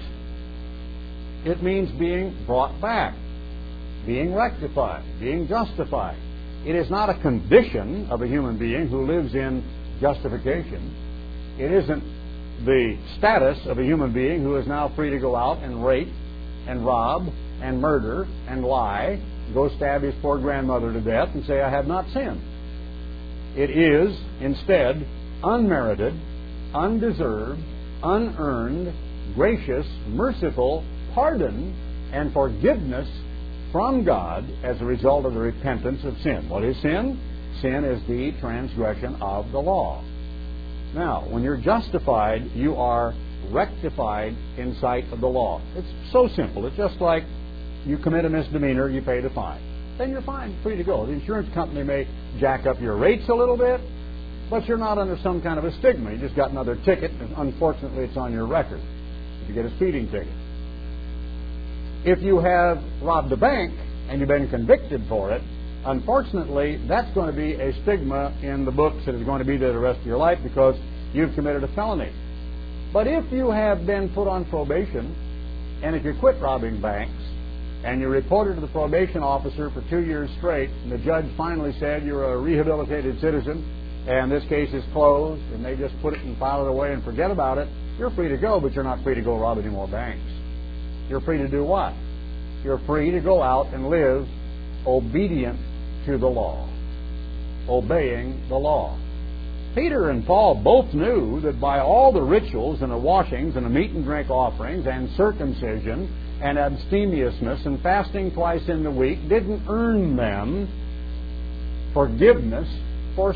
It means being brought back, being rectified, being justified. It is not a condition of a human being who lives in justification. It isn't the status of a human being who is now free to go out and rape and rob and murder and lie, go stab his poor grandmother to death and say, I have not sinned. It is, instead, unmerited, undeserved, unearned, gracious, merciful pardon and forgiveness from God as a result of the repentance of sin. What is sin? Sin is the transgression of the law. Now, when you're justified, you are rectified in sight of the law. It's so simple. It's just like you commit a misdemeanor, you pay the fine. Then you're fine, free to go. The insurance company may jack up your rates a little bit, but you're not under some kind of a stigma. You just got another ticket, and unfortunately it's on your record if you get a speeding ticket. If you have robbed a bank and you've been convicted for it, unfortunately, that's going to be a stigma in the books that is going to be there the rest of your life because you've committed a felony. But if you have been put on probation, and if you quit robbing banks, and you reported to the probation officer for 2 years straight, and the judge finally said you're a rehabilitated citizen, and this case is closed, and they just put it and file it away and forget about it, you're free to go, but you're not free to go rob any more banks. You're free to do what? You're free to go out and live obedient to the law, obeying the law. Peter and Paul both knew that by all the rituals and the washings and the meat and drink offerings and circumcision and abstemiousness and fasting twice in the week didn't earn them forgiveness for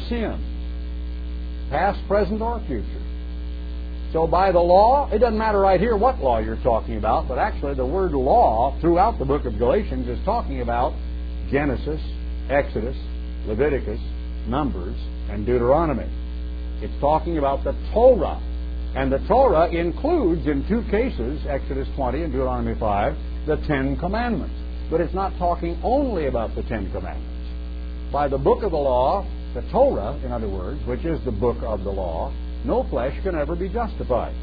sin, past, present, or future. So by the law, it doesn't matter right here what law you're talking about, but actually the word law throughout the book of Galatians is talking about Genesis, Exodus, Leviticus, Numbers, and Deuteronomy. It's talking about the Torah. And the Torah includes, in two cases, Exodus 20 and Deuteronomy 5, the Ten Commandments. But it's not talking only about the Ten Commandments. By the book of the law, the Torah, in other words, which is the book of the law, no flesh can ever be justified.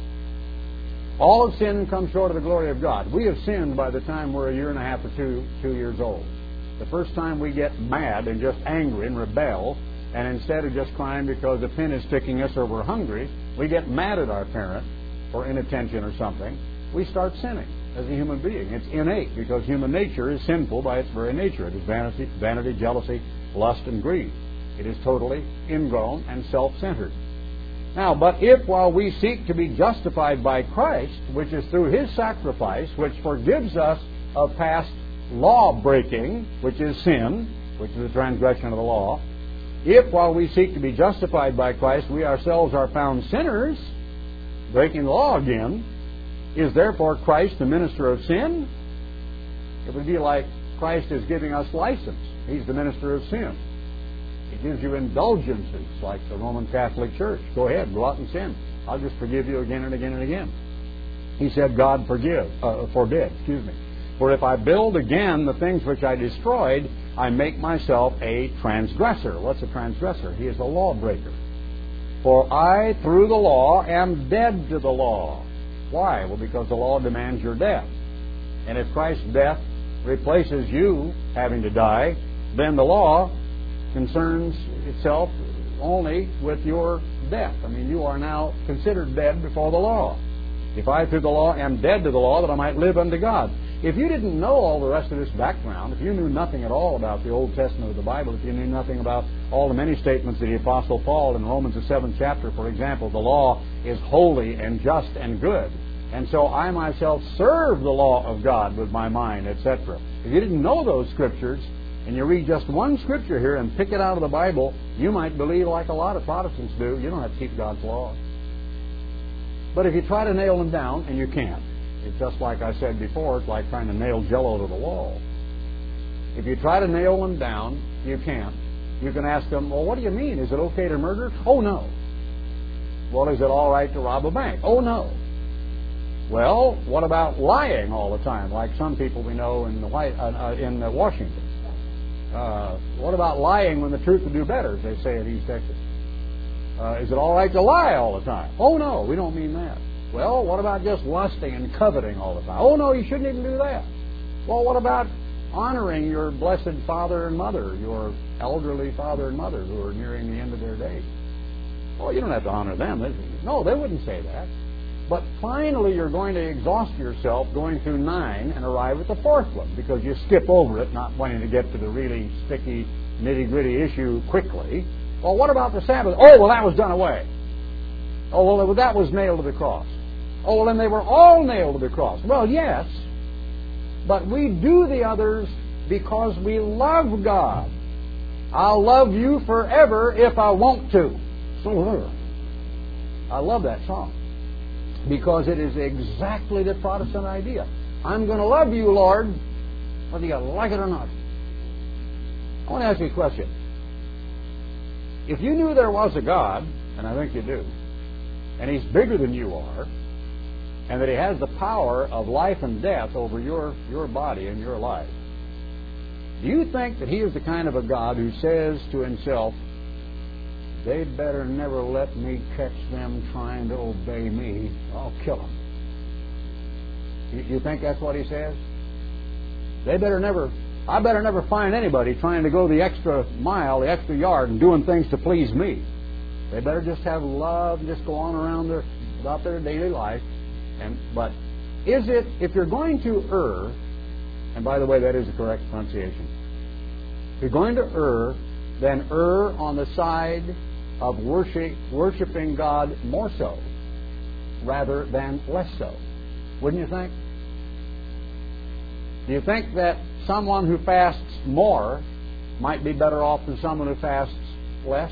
All have sinned and come short of the glory of God. We have sinned by the time we're a year and a half or 2 years old. The first time we get mad and just angry and rebel, and instead of just crying because a pin is sticking us or we're hungry, we get mad at our parent for inattention or something, we start sinning as a human being. It's innate because human nature is sinful by its very nature. It is vanity, jealousy, lust, and greed. It is totally ingrown and self-centered. Now, but if while we seek to be justified by Christ, which is through His sacrifice, which forgives us of past law-breaking, which is sin, which is the transgression of the law, if while we seek to be justified by Christ, we ourselves are found sinners, breaking the law again, is therefore Christ the minister of sin? It would be like Christ is giving us license. He's the minister of sin. He gives you indulgences like the Roman Catholic Church. Go ahead, go out and sin. I'll just forgive you again and again and again. He said, God forbid. For if I build again the things which I destroyed, I make myself a transgressor. What's a transgressor? He is a lawbreaker. For I, through the law, am dead to the law. Why? Well, because the law demands your death. And if Christ's death replaces you having to die, then the law concerns itself only with your death. I mean, you are now considered dead before the law. If I, through the law, am dead to the law, that I might live unto God. if you didn't know all the rest of this background, if you knew nothing at all about the Old Testament of the Bible, if you knew nothing about all the many statements of the Apostle Paul in Romans the 7th chapter, for example, the law is holy and just and good, and so I myself serve the law of God with my mind, etc. If you didn't know those Scriptures, and you read just one Scripture here and pick it out of the Bible, you might believe like a lot of Protestants do, you don't have to keep God's laws. But if you try to nail them down, and you can't, it's just like I said before, it's like trying to nail Jell-O to the wall. If you try to nail them down, you can't. You can ask them, well, what do you mean? Is it okay to murder? Oh, no. Well, is it all right to rob a bank? Oh, no. Well, what about lying all the time, like some people we know in Washington? What about lying when the truth would do better, as they say in East Texas? Is it all right to lie all the time? Oh, no, we don't mean that. Well, what about just lusting and coveting all the time? Oh, no, you shouldn't even do that. Well, what about honoring your blessed father and mother, your elderly father and mother who are nearing the end of their days? Well, you don't have to honor them. No, they wouldn't say that. But finally, you're going to exhaust yourself going through 9 and arrive at the 4th one because you skip over it, not wanting to get to the really sticky, nitty-gritty issue quickly. Well, what about the Sabbath? Oh, well, that was done away. Oh, well, that was nailed to the cross. Oh, well, then they were all nailed to the cross. Well, yes, but we do the others because we love God. I'll love you forever if I want to. I love that song because it is exactly the Protestant idea. I'm going to love you, Lord, whether you like it or not. I want to ask you a question. If you knew there was a God, and I think you do, and He's bigger than you are, and that He has the power of life and death over your body and your life, do you think that He is the kind of a God who says to Himself, they'd better never let me catch them trying to obey me. I'll kill them. You think that's what He says? I better never find anybody trying to go the extra mile, the extra yard, and doing things to please me. They better just have love and just go on around about their daily life. But is it, if you're going to err, and by the way, that is the correct pronunciation, if you're going to err, then err on the side of worshiping God more so rather than less so. Wouldn't you think? Do you think that someone who fasts more might be better off than someone who fasts less?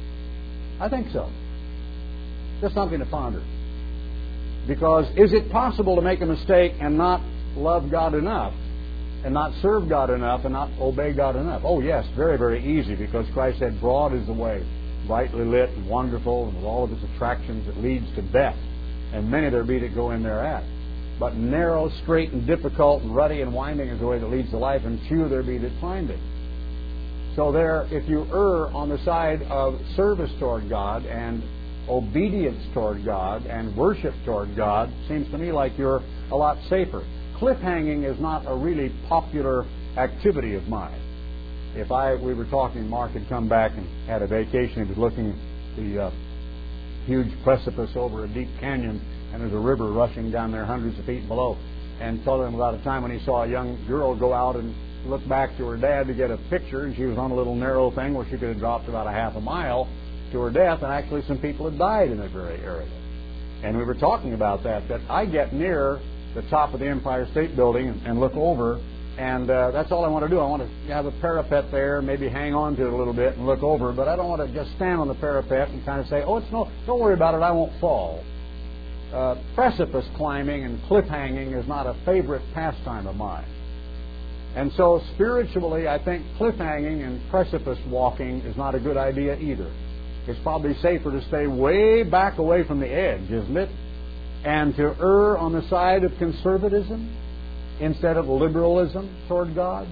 I think so. Just something to ponder. Because is it possible to make a mistake and not love God enough, and not serve God enough, and not obey God enough? Oh, yes, very, very easy, because Christ said, broad is the way, brightly lit and wonderful, and with all of its attractions, it leads to death. And many there be that go in thereat. But narrow, straight, and difficult, and rutty, and winding is the way that leads to life, and few there be that find it. So there, if you err on the side of service toward God, and obedience toward God, and worship toward God, seems to me like you're a lot safer. Cliffhanging is not a really popular activity of mine. We were talking, Mark had come back and had a vacation. He was looking at the huge precipice over a deep canyon, and there's a river rushing down there hundreds of feet below. And told him about a time when he saw a young girl go out and look back to her dad to get a picture, and she was on a little narrow thing where she could have dropped about a half a mile to her death, and actually some people had died in that very area. And we were talking about that I get near the top of the Empire State Building and look over, and that's all I want to do. I want to have a parapet there, maybe hang on to it a little bit and look over, but I don't want to just stand on the parapet and kind of say, don't worry about it, I won't fall. Precipice climbing and cliff hanging is not a favorite pastime of mine. And so spiritually, I think cliff hanging and precipice walking is not a good idea either. It's probably safer to stay way back away from the edge, isn't it? And to err on the side of conservatism instead of liberalism toward God?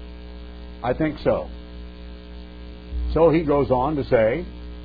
I think so. So he goes on to say,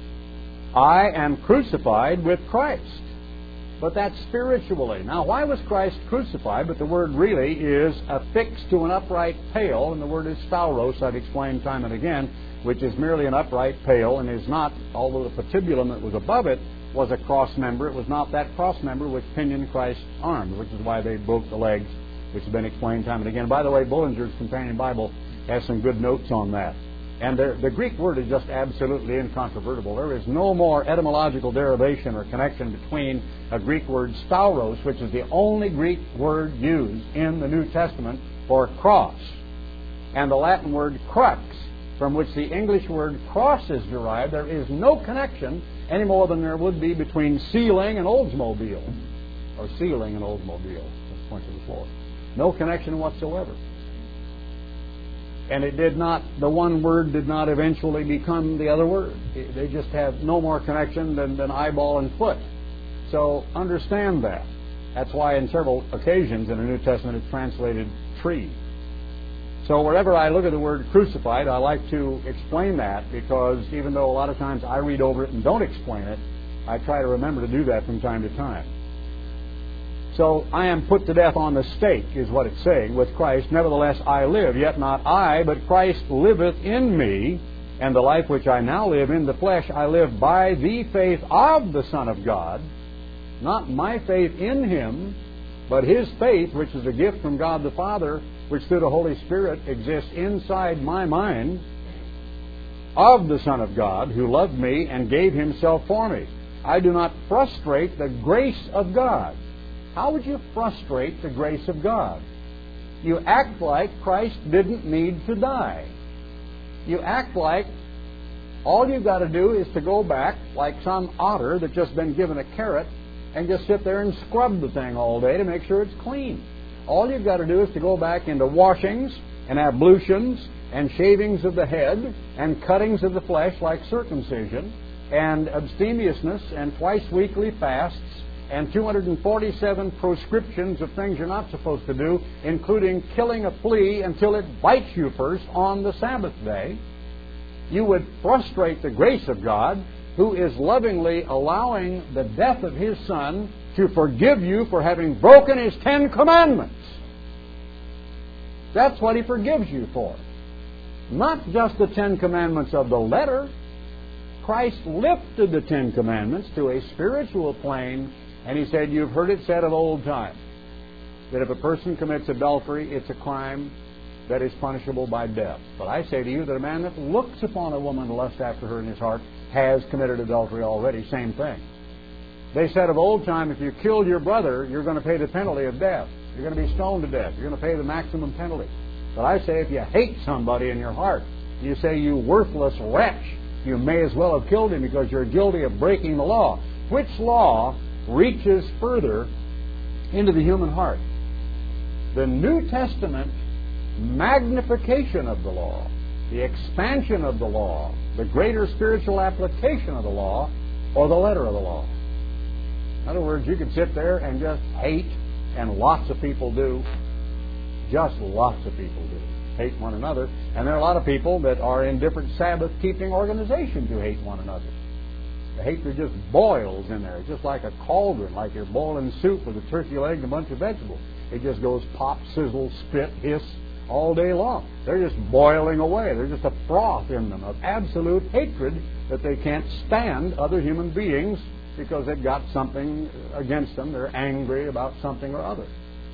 I am crucified with Christ. But that's spiritually. Now, why was Christ crucified? But the word really is affixed to an upright pail, and the word is stauros, I've explained time and again, which is merely an upright pail and is not, although the patibulum that was above it was a cross member, it was not that cross member which pinioned Christ's arms, which is why they broke the legs which has been explained time and again. By the way, Bullinger's Companion Bible has some good notes on that. And the Greek word is just absolutely incontrovertible. There is no more etymological derivation or connection between a Greek word stauros, which is the only Greek word used in the New Testament for cross, and the Latin word crux, from which the English word cross is derived. There is no connection any more than there would be between ceiling and Oldsmobile, or ceiling and Oldsmobile. Let's point to the floor. No connection whatsoever. And it did not, the one word did not eventually become the other word. They just have no more connection than eyeball and foot. So understand that. That's why in several occasions in the New Testament it's translated tree. So wherever I look at the word crucified, I like to explain that, because even though a lot of times I read over it and don't explain it, I try to remember to do that from time to time. So I am put to death on the stake, is what it's saying, with Christ. Nevertheless I live, yet not I, but Christ liveth in me. And the life which I now live in the flesh, I live by the faith of the Son of God. Not my faith in Him, but His faith, which is a gift from God the Father, which through the Holy Spirit exists inside my mind, of the Son of God, who loved me and gave Himself for me. I do not frustrate the grace of God. How would you frustrate the grace of God? You act like Christ didn't need to die. You act like all you've got to do is to go back like some otter that's just been given a carrot and just sit there and scrub the thing all day to make sure it's clean. All you've got to do is to go back into washings and ablutions and shavings of the head and cuttings of the flesh like circumcision and abstemiousness and twice weekly fasts and 247 proscriptions of things you're not supposed to do, including killing a flea until it bites you first on the Sabbath day. You would frustrate the grace of God, who is lovingly allowing the death of His Son to forgive you for having broken His 10 Commandments. That's what He forgives you for. Not just the 10 Commandments of the letter. Christ lifted the 10 Commandments to a spiritual plane, and He said, you've heard it said of old time, that if a person commits adultery, it's a crime that is punishable by death. But I say to you that a man that looks upon a woman and lusts after her in his heart has committed adultery already. Same thing. They said of old time, if you killed your brother, you're going to pay the penalty of death. You're going to be stoned to death. You're going to pay the maximum penalty. But I say if you hate somebody in your heart, you say, you worthless wretch, you may as well have killed him because you're guilty of breaking the law. Which law reaches further into the human heart? The New Testament magnification of the law, the expansion of the law, the greater spiritual application of the law, or the letter of the law. In other words, you could sit there and just hate, and lots of people do. Just lots of people do. Hate one another. And there are a lot of people that are in different Sabbath-keeping organizations who hate one another. The hatred just boils in there. It's just like a cauldron, like you're boiling soup with a turkey leg and a bunch of vegetables. It just goes pop, sizzle, spit, hiss all day long. They're just boiling away. There's just a froth in them of absolute hatred that they can't stand other human beings because they've got something against them. They're angry about something or other.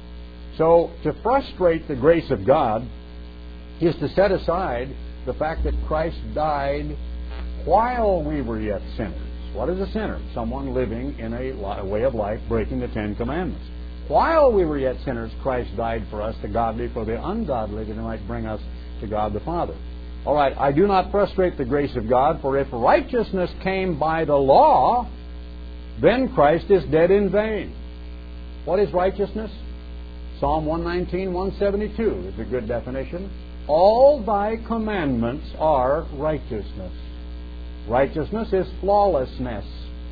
So to frustrate the grace of God is to set aside the fact that Christ died while we were yet sinners. What is a sinner? Someone living in a way of life breaking the 10 Commandments. While we were yet sinners, Christ died for us, the godly for the ungodly, that He might bring us to God the Father. All right, I do not frustrate the grace of God, for if righteousness came by the law, then Christ is dead in vain. What is righteousness? Psalm 119, 172 is a good definition. All Thy commandments are righteousness. Righteousness is flawlessness.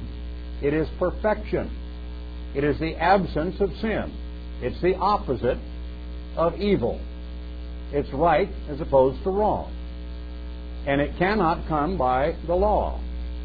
It is perfection. It is the absence of sin. It's the opposite of evil. It's right as opposed to wrong. And it cannot come by the law.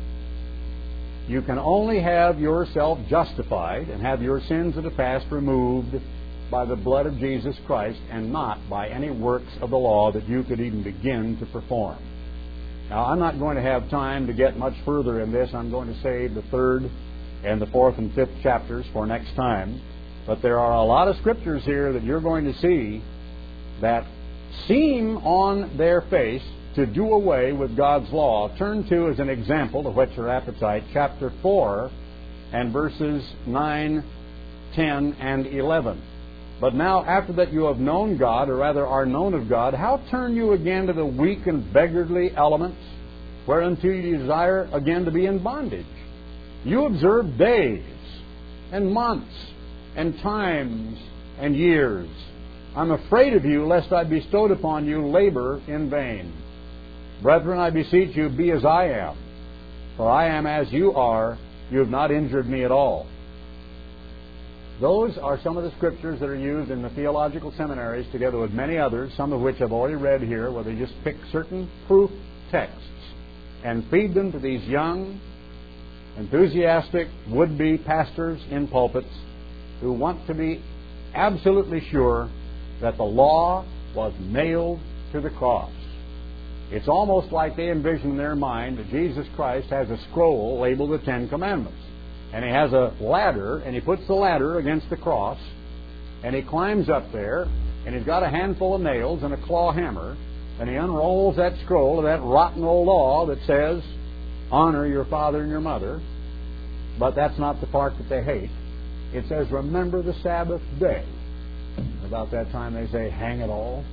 You can only have yourself justified and have your sins of the past removed by the blood of Jesus Christ, and not by any works of the law that you could even begin to perform. Now, I'm not going to have time to get much further in this. I'm going to save the 3rd and the 4th and 5th chapters for next time. But there are a lot of scriptures here that you're going to see that seem on their face to do away with God's law. Turn to, as an example to whet your appetite, chapter 4 and verses 9, 10, and 11. But now, after that you have known God, or rather are known of God, how turn you again to the weak and beggarly elements, whereunto you desire again to be in bondage? You observe days and months and times and years. I'm afraid of you, lest I bestowed upon you labor in vain. Brethren, I beseech you, be as I am. For I am as you are. You have not injured me at all. Those are some of the scriptures that are used in the theological seminaries, together with many others, some of which I've already read here, where they just pick certain proof texts and feed them to these young, enthusiastic, would-be pastors in pulpits who want to be absolutely sure that the law was nailed to the cross. It's almost like they envision in their mind that Jesus Christ has a scroll labeled the Ten Commandments. And he has a ladder, and he puts the ladder against the cross, and he climbs up there, and he's got a handful of nails and a claw hammer, and he unrolls that scroll of that rotten old law that says, honor your father and your mother. But that's not the part that they hate. It says, remember the Sabbath day. About that time they say, hang it all,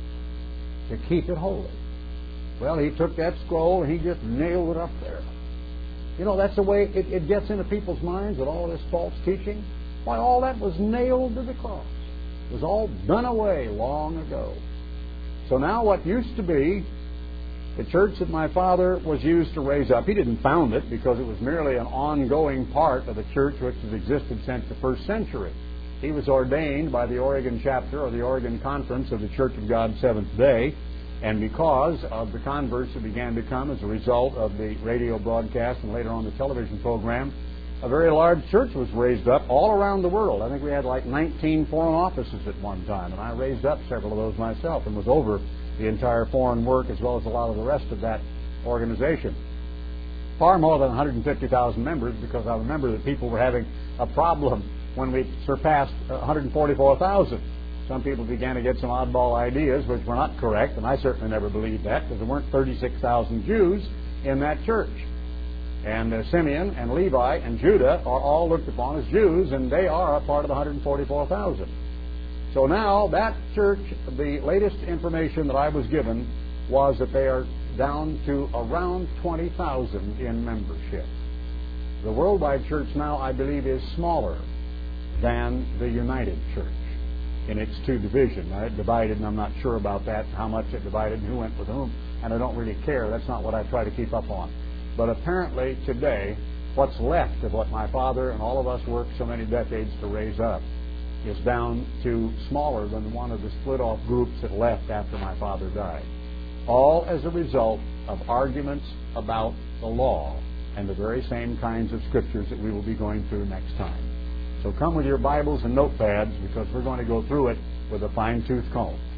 to keep it holy. Well, he took that scroll and he just nailed it up there. You know, that's the way it gets into people's minds with all this false teaching. Why, all that was nailed to the cross. It was all done away long ago. So now what used to be the church that my father was used to raise up, he didn't found it because it was merely an ongoing part of the church which has existed since the first century. He was ordained by the Oregon chapter or the Oregon Conference of the Church of God Seventh Day, and because of the converts that began to come as a result of the radio broadcast and later on the television program, a very large church was raised up all around the world. I think we had like 19 foreign offices at one time, and I raised up several of those myself and was over the entire foreign work as well as a lot of the rest of that organization. Far more than 150,000 members, because I remember that people were having a problem when we surpassed 144,000. Some people began to get some oddball ideas which were not correct, and I certainly never believed that, because there weren't 36,000 Jews in that church. And Simeon and Levi and Judah are all looked upon as Jews, and they are a part of the 144,000. So now that church, the latest information that I was given was that they are down to around 20,000 in membership. The worldwide church now, I believe, is smaller than the United Church in its two divisions. Now, it divided, and I'm not sure about that, how much it divided and who went with whom, and I don't really care. That's not what I try to keep up on. But apparently today, what's left of what my father and all of us worked so many decades to raise up is down to smaller than one of the split-off groups that left after my father died. All as a result of arguments about the law and the very same kinds of scriptures that we will be going through next time. So come with your Bibles and notepads, because we're going to go through it with a fine-tooth comb.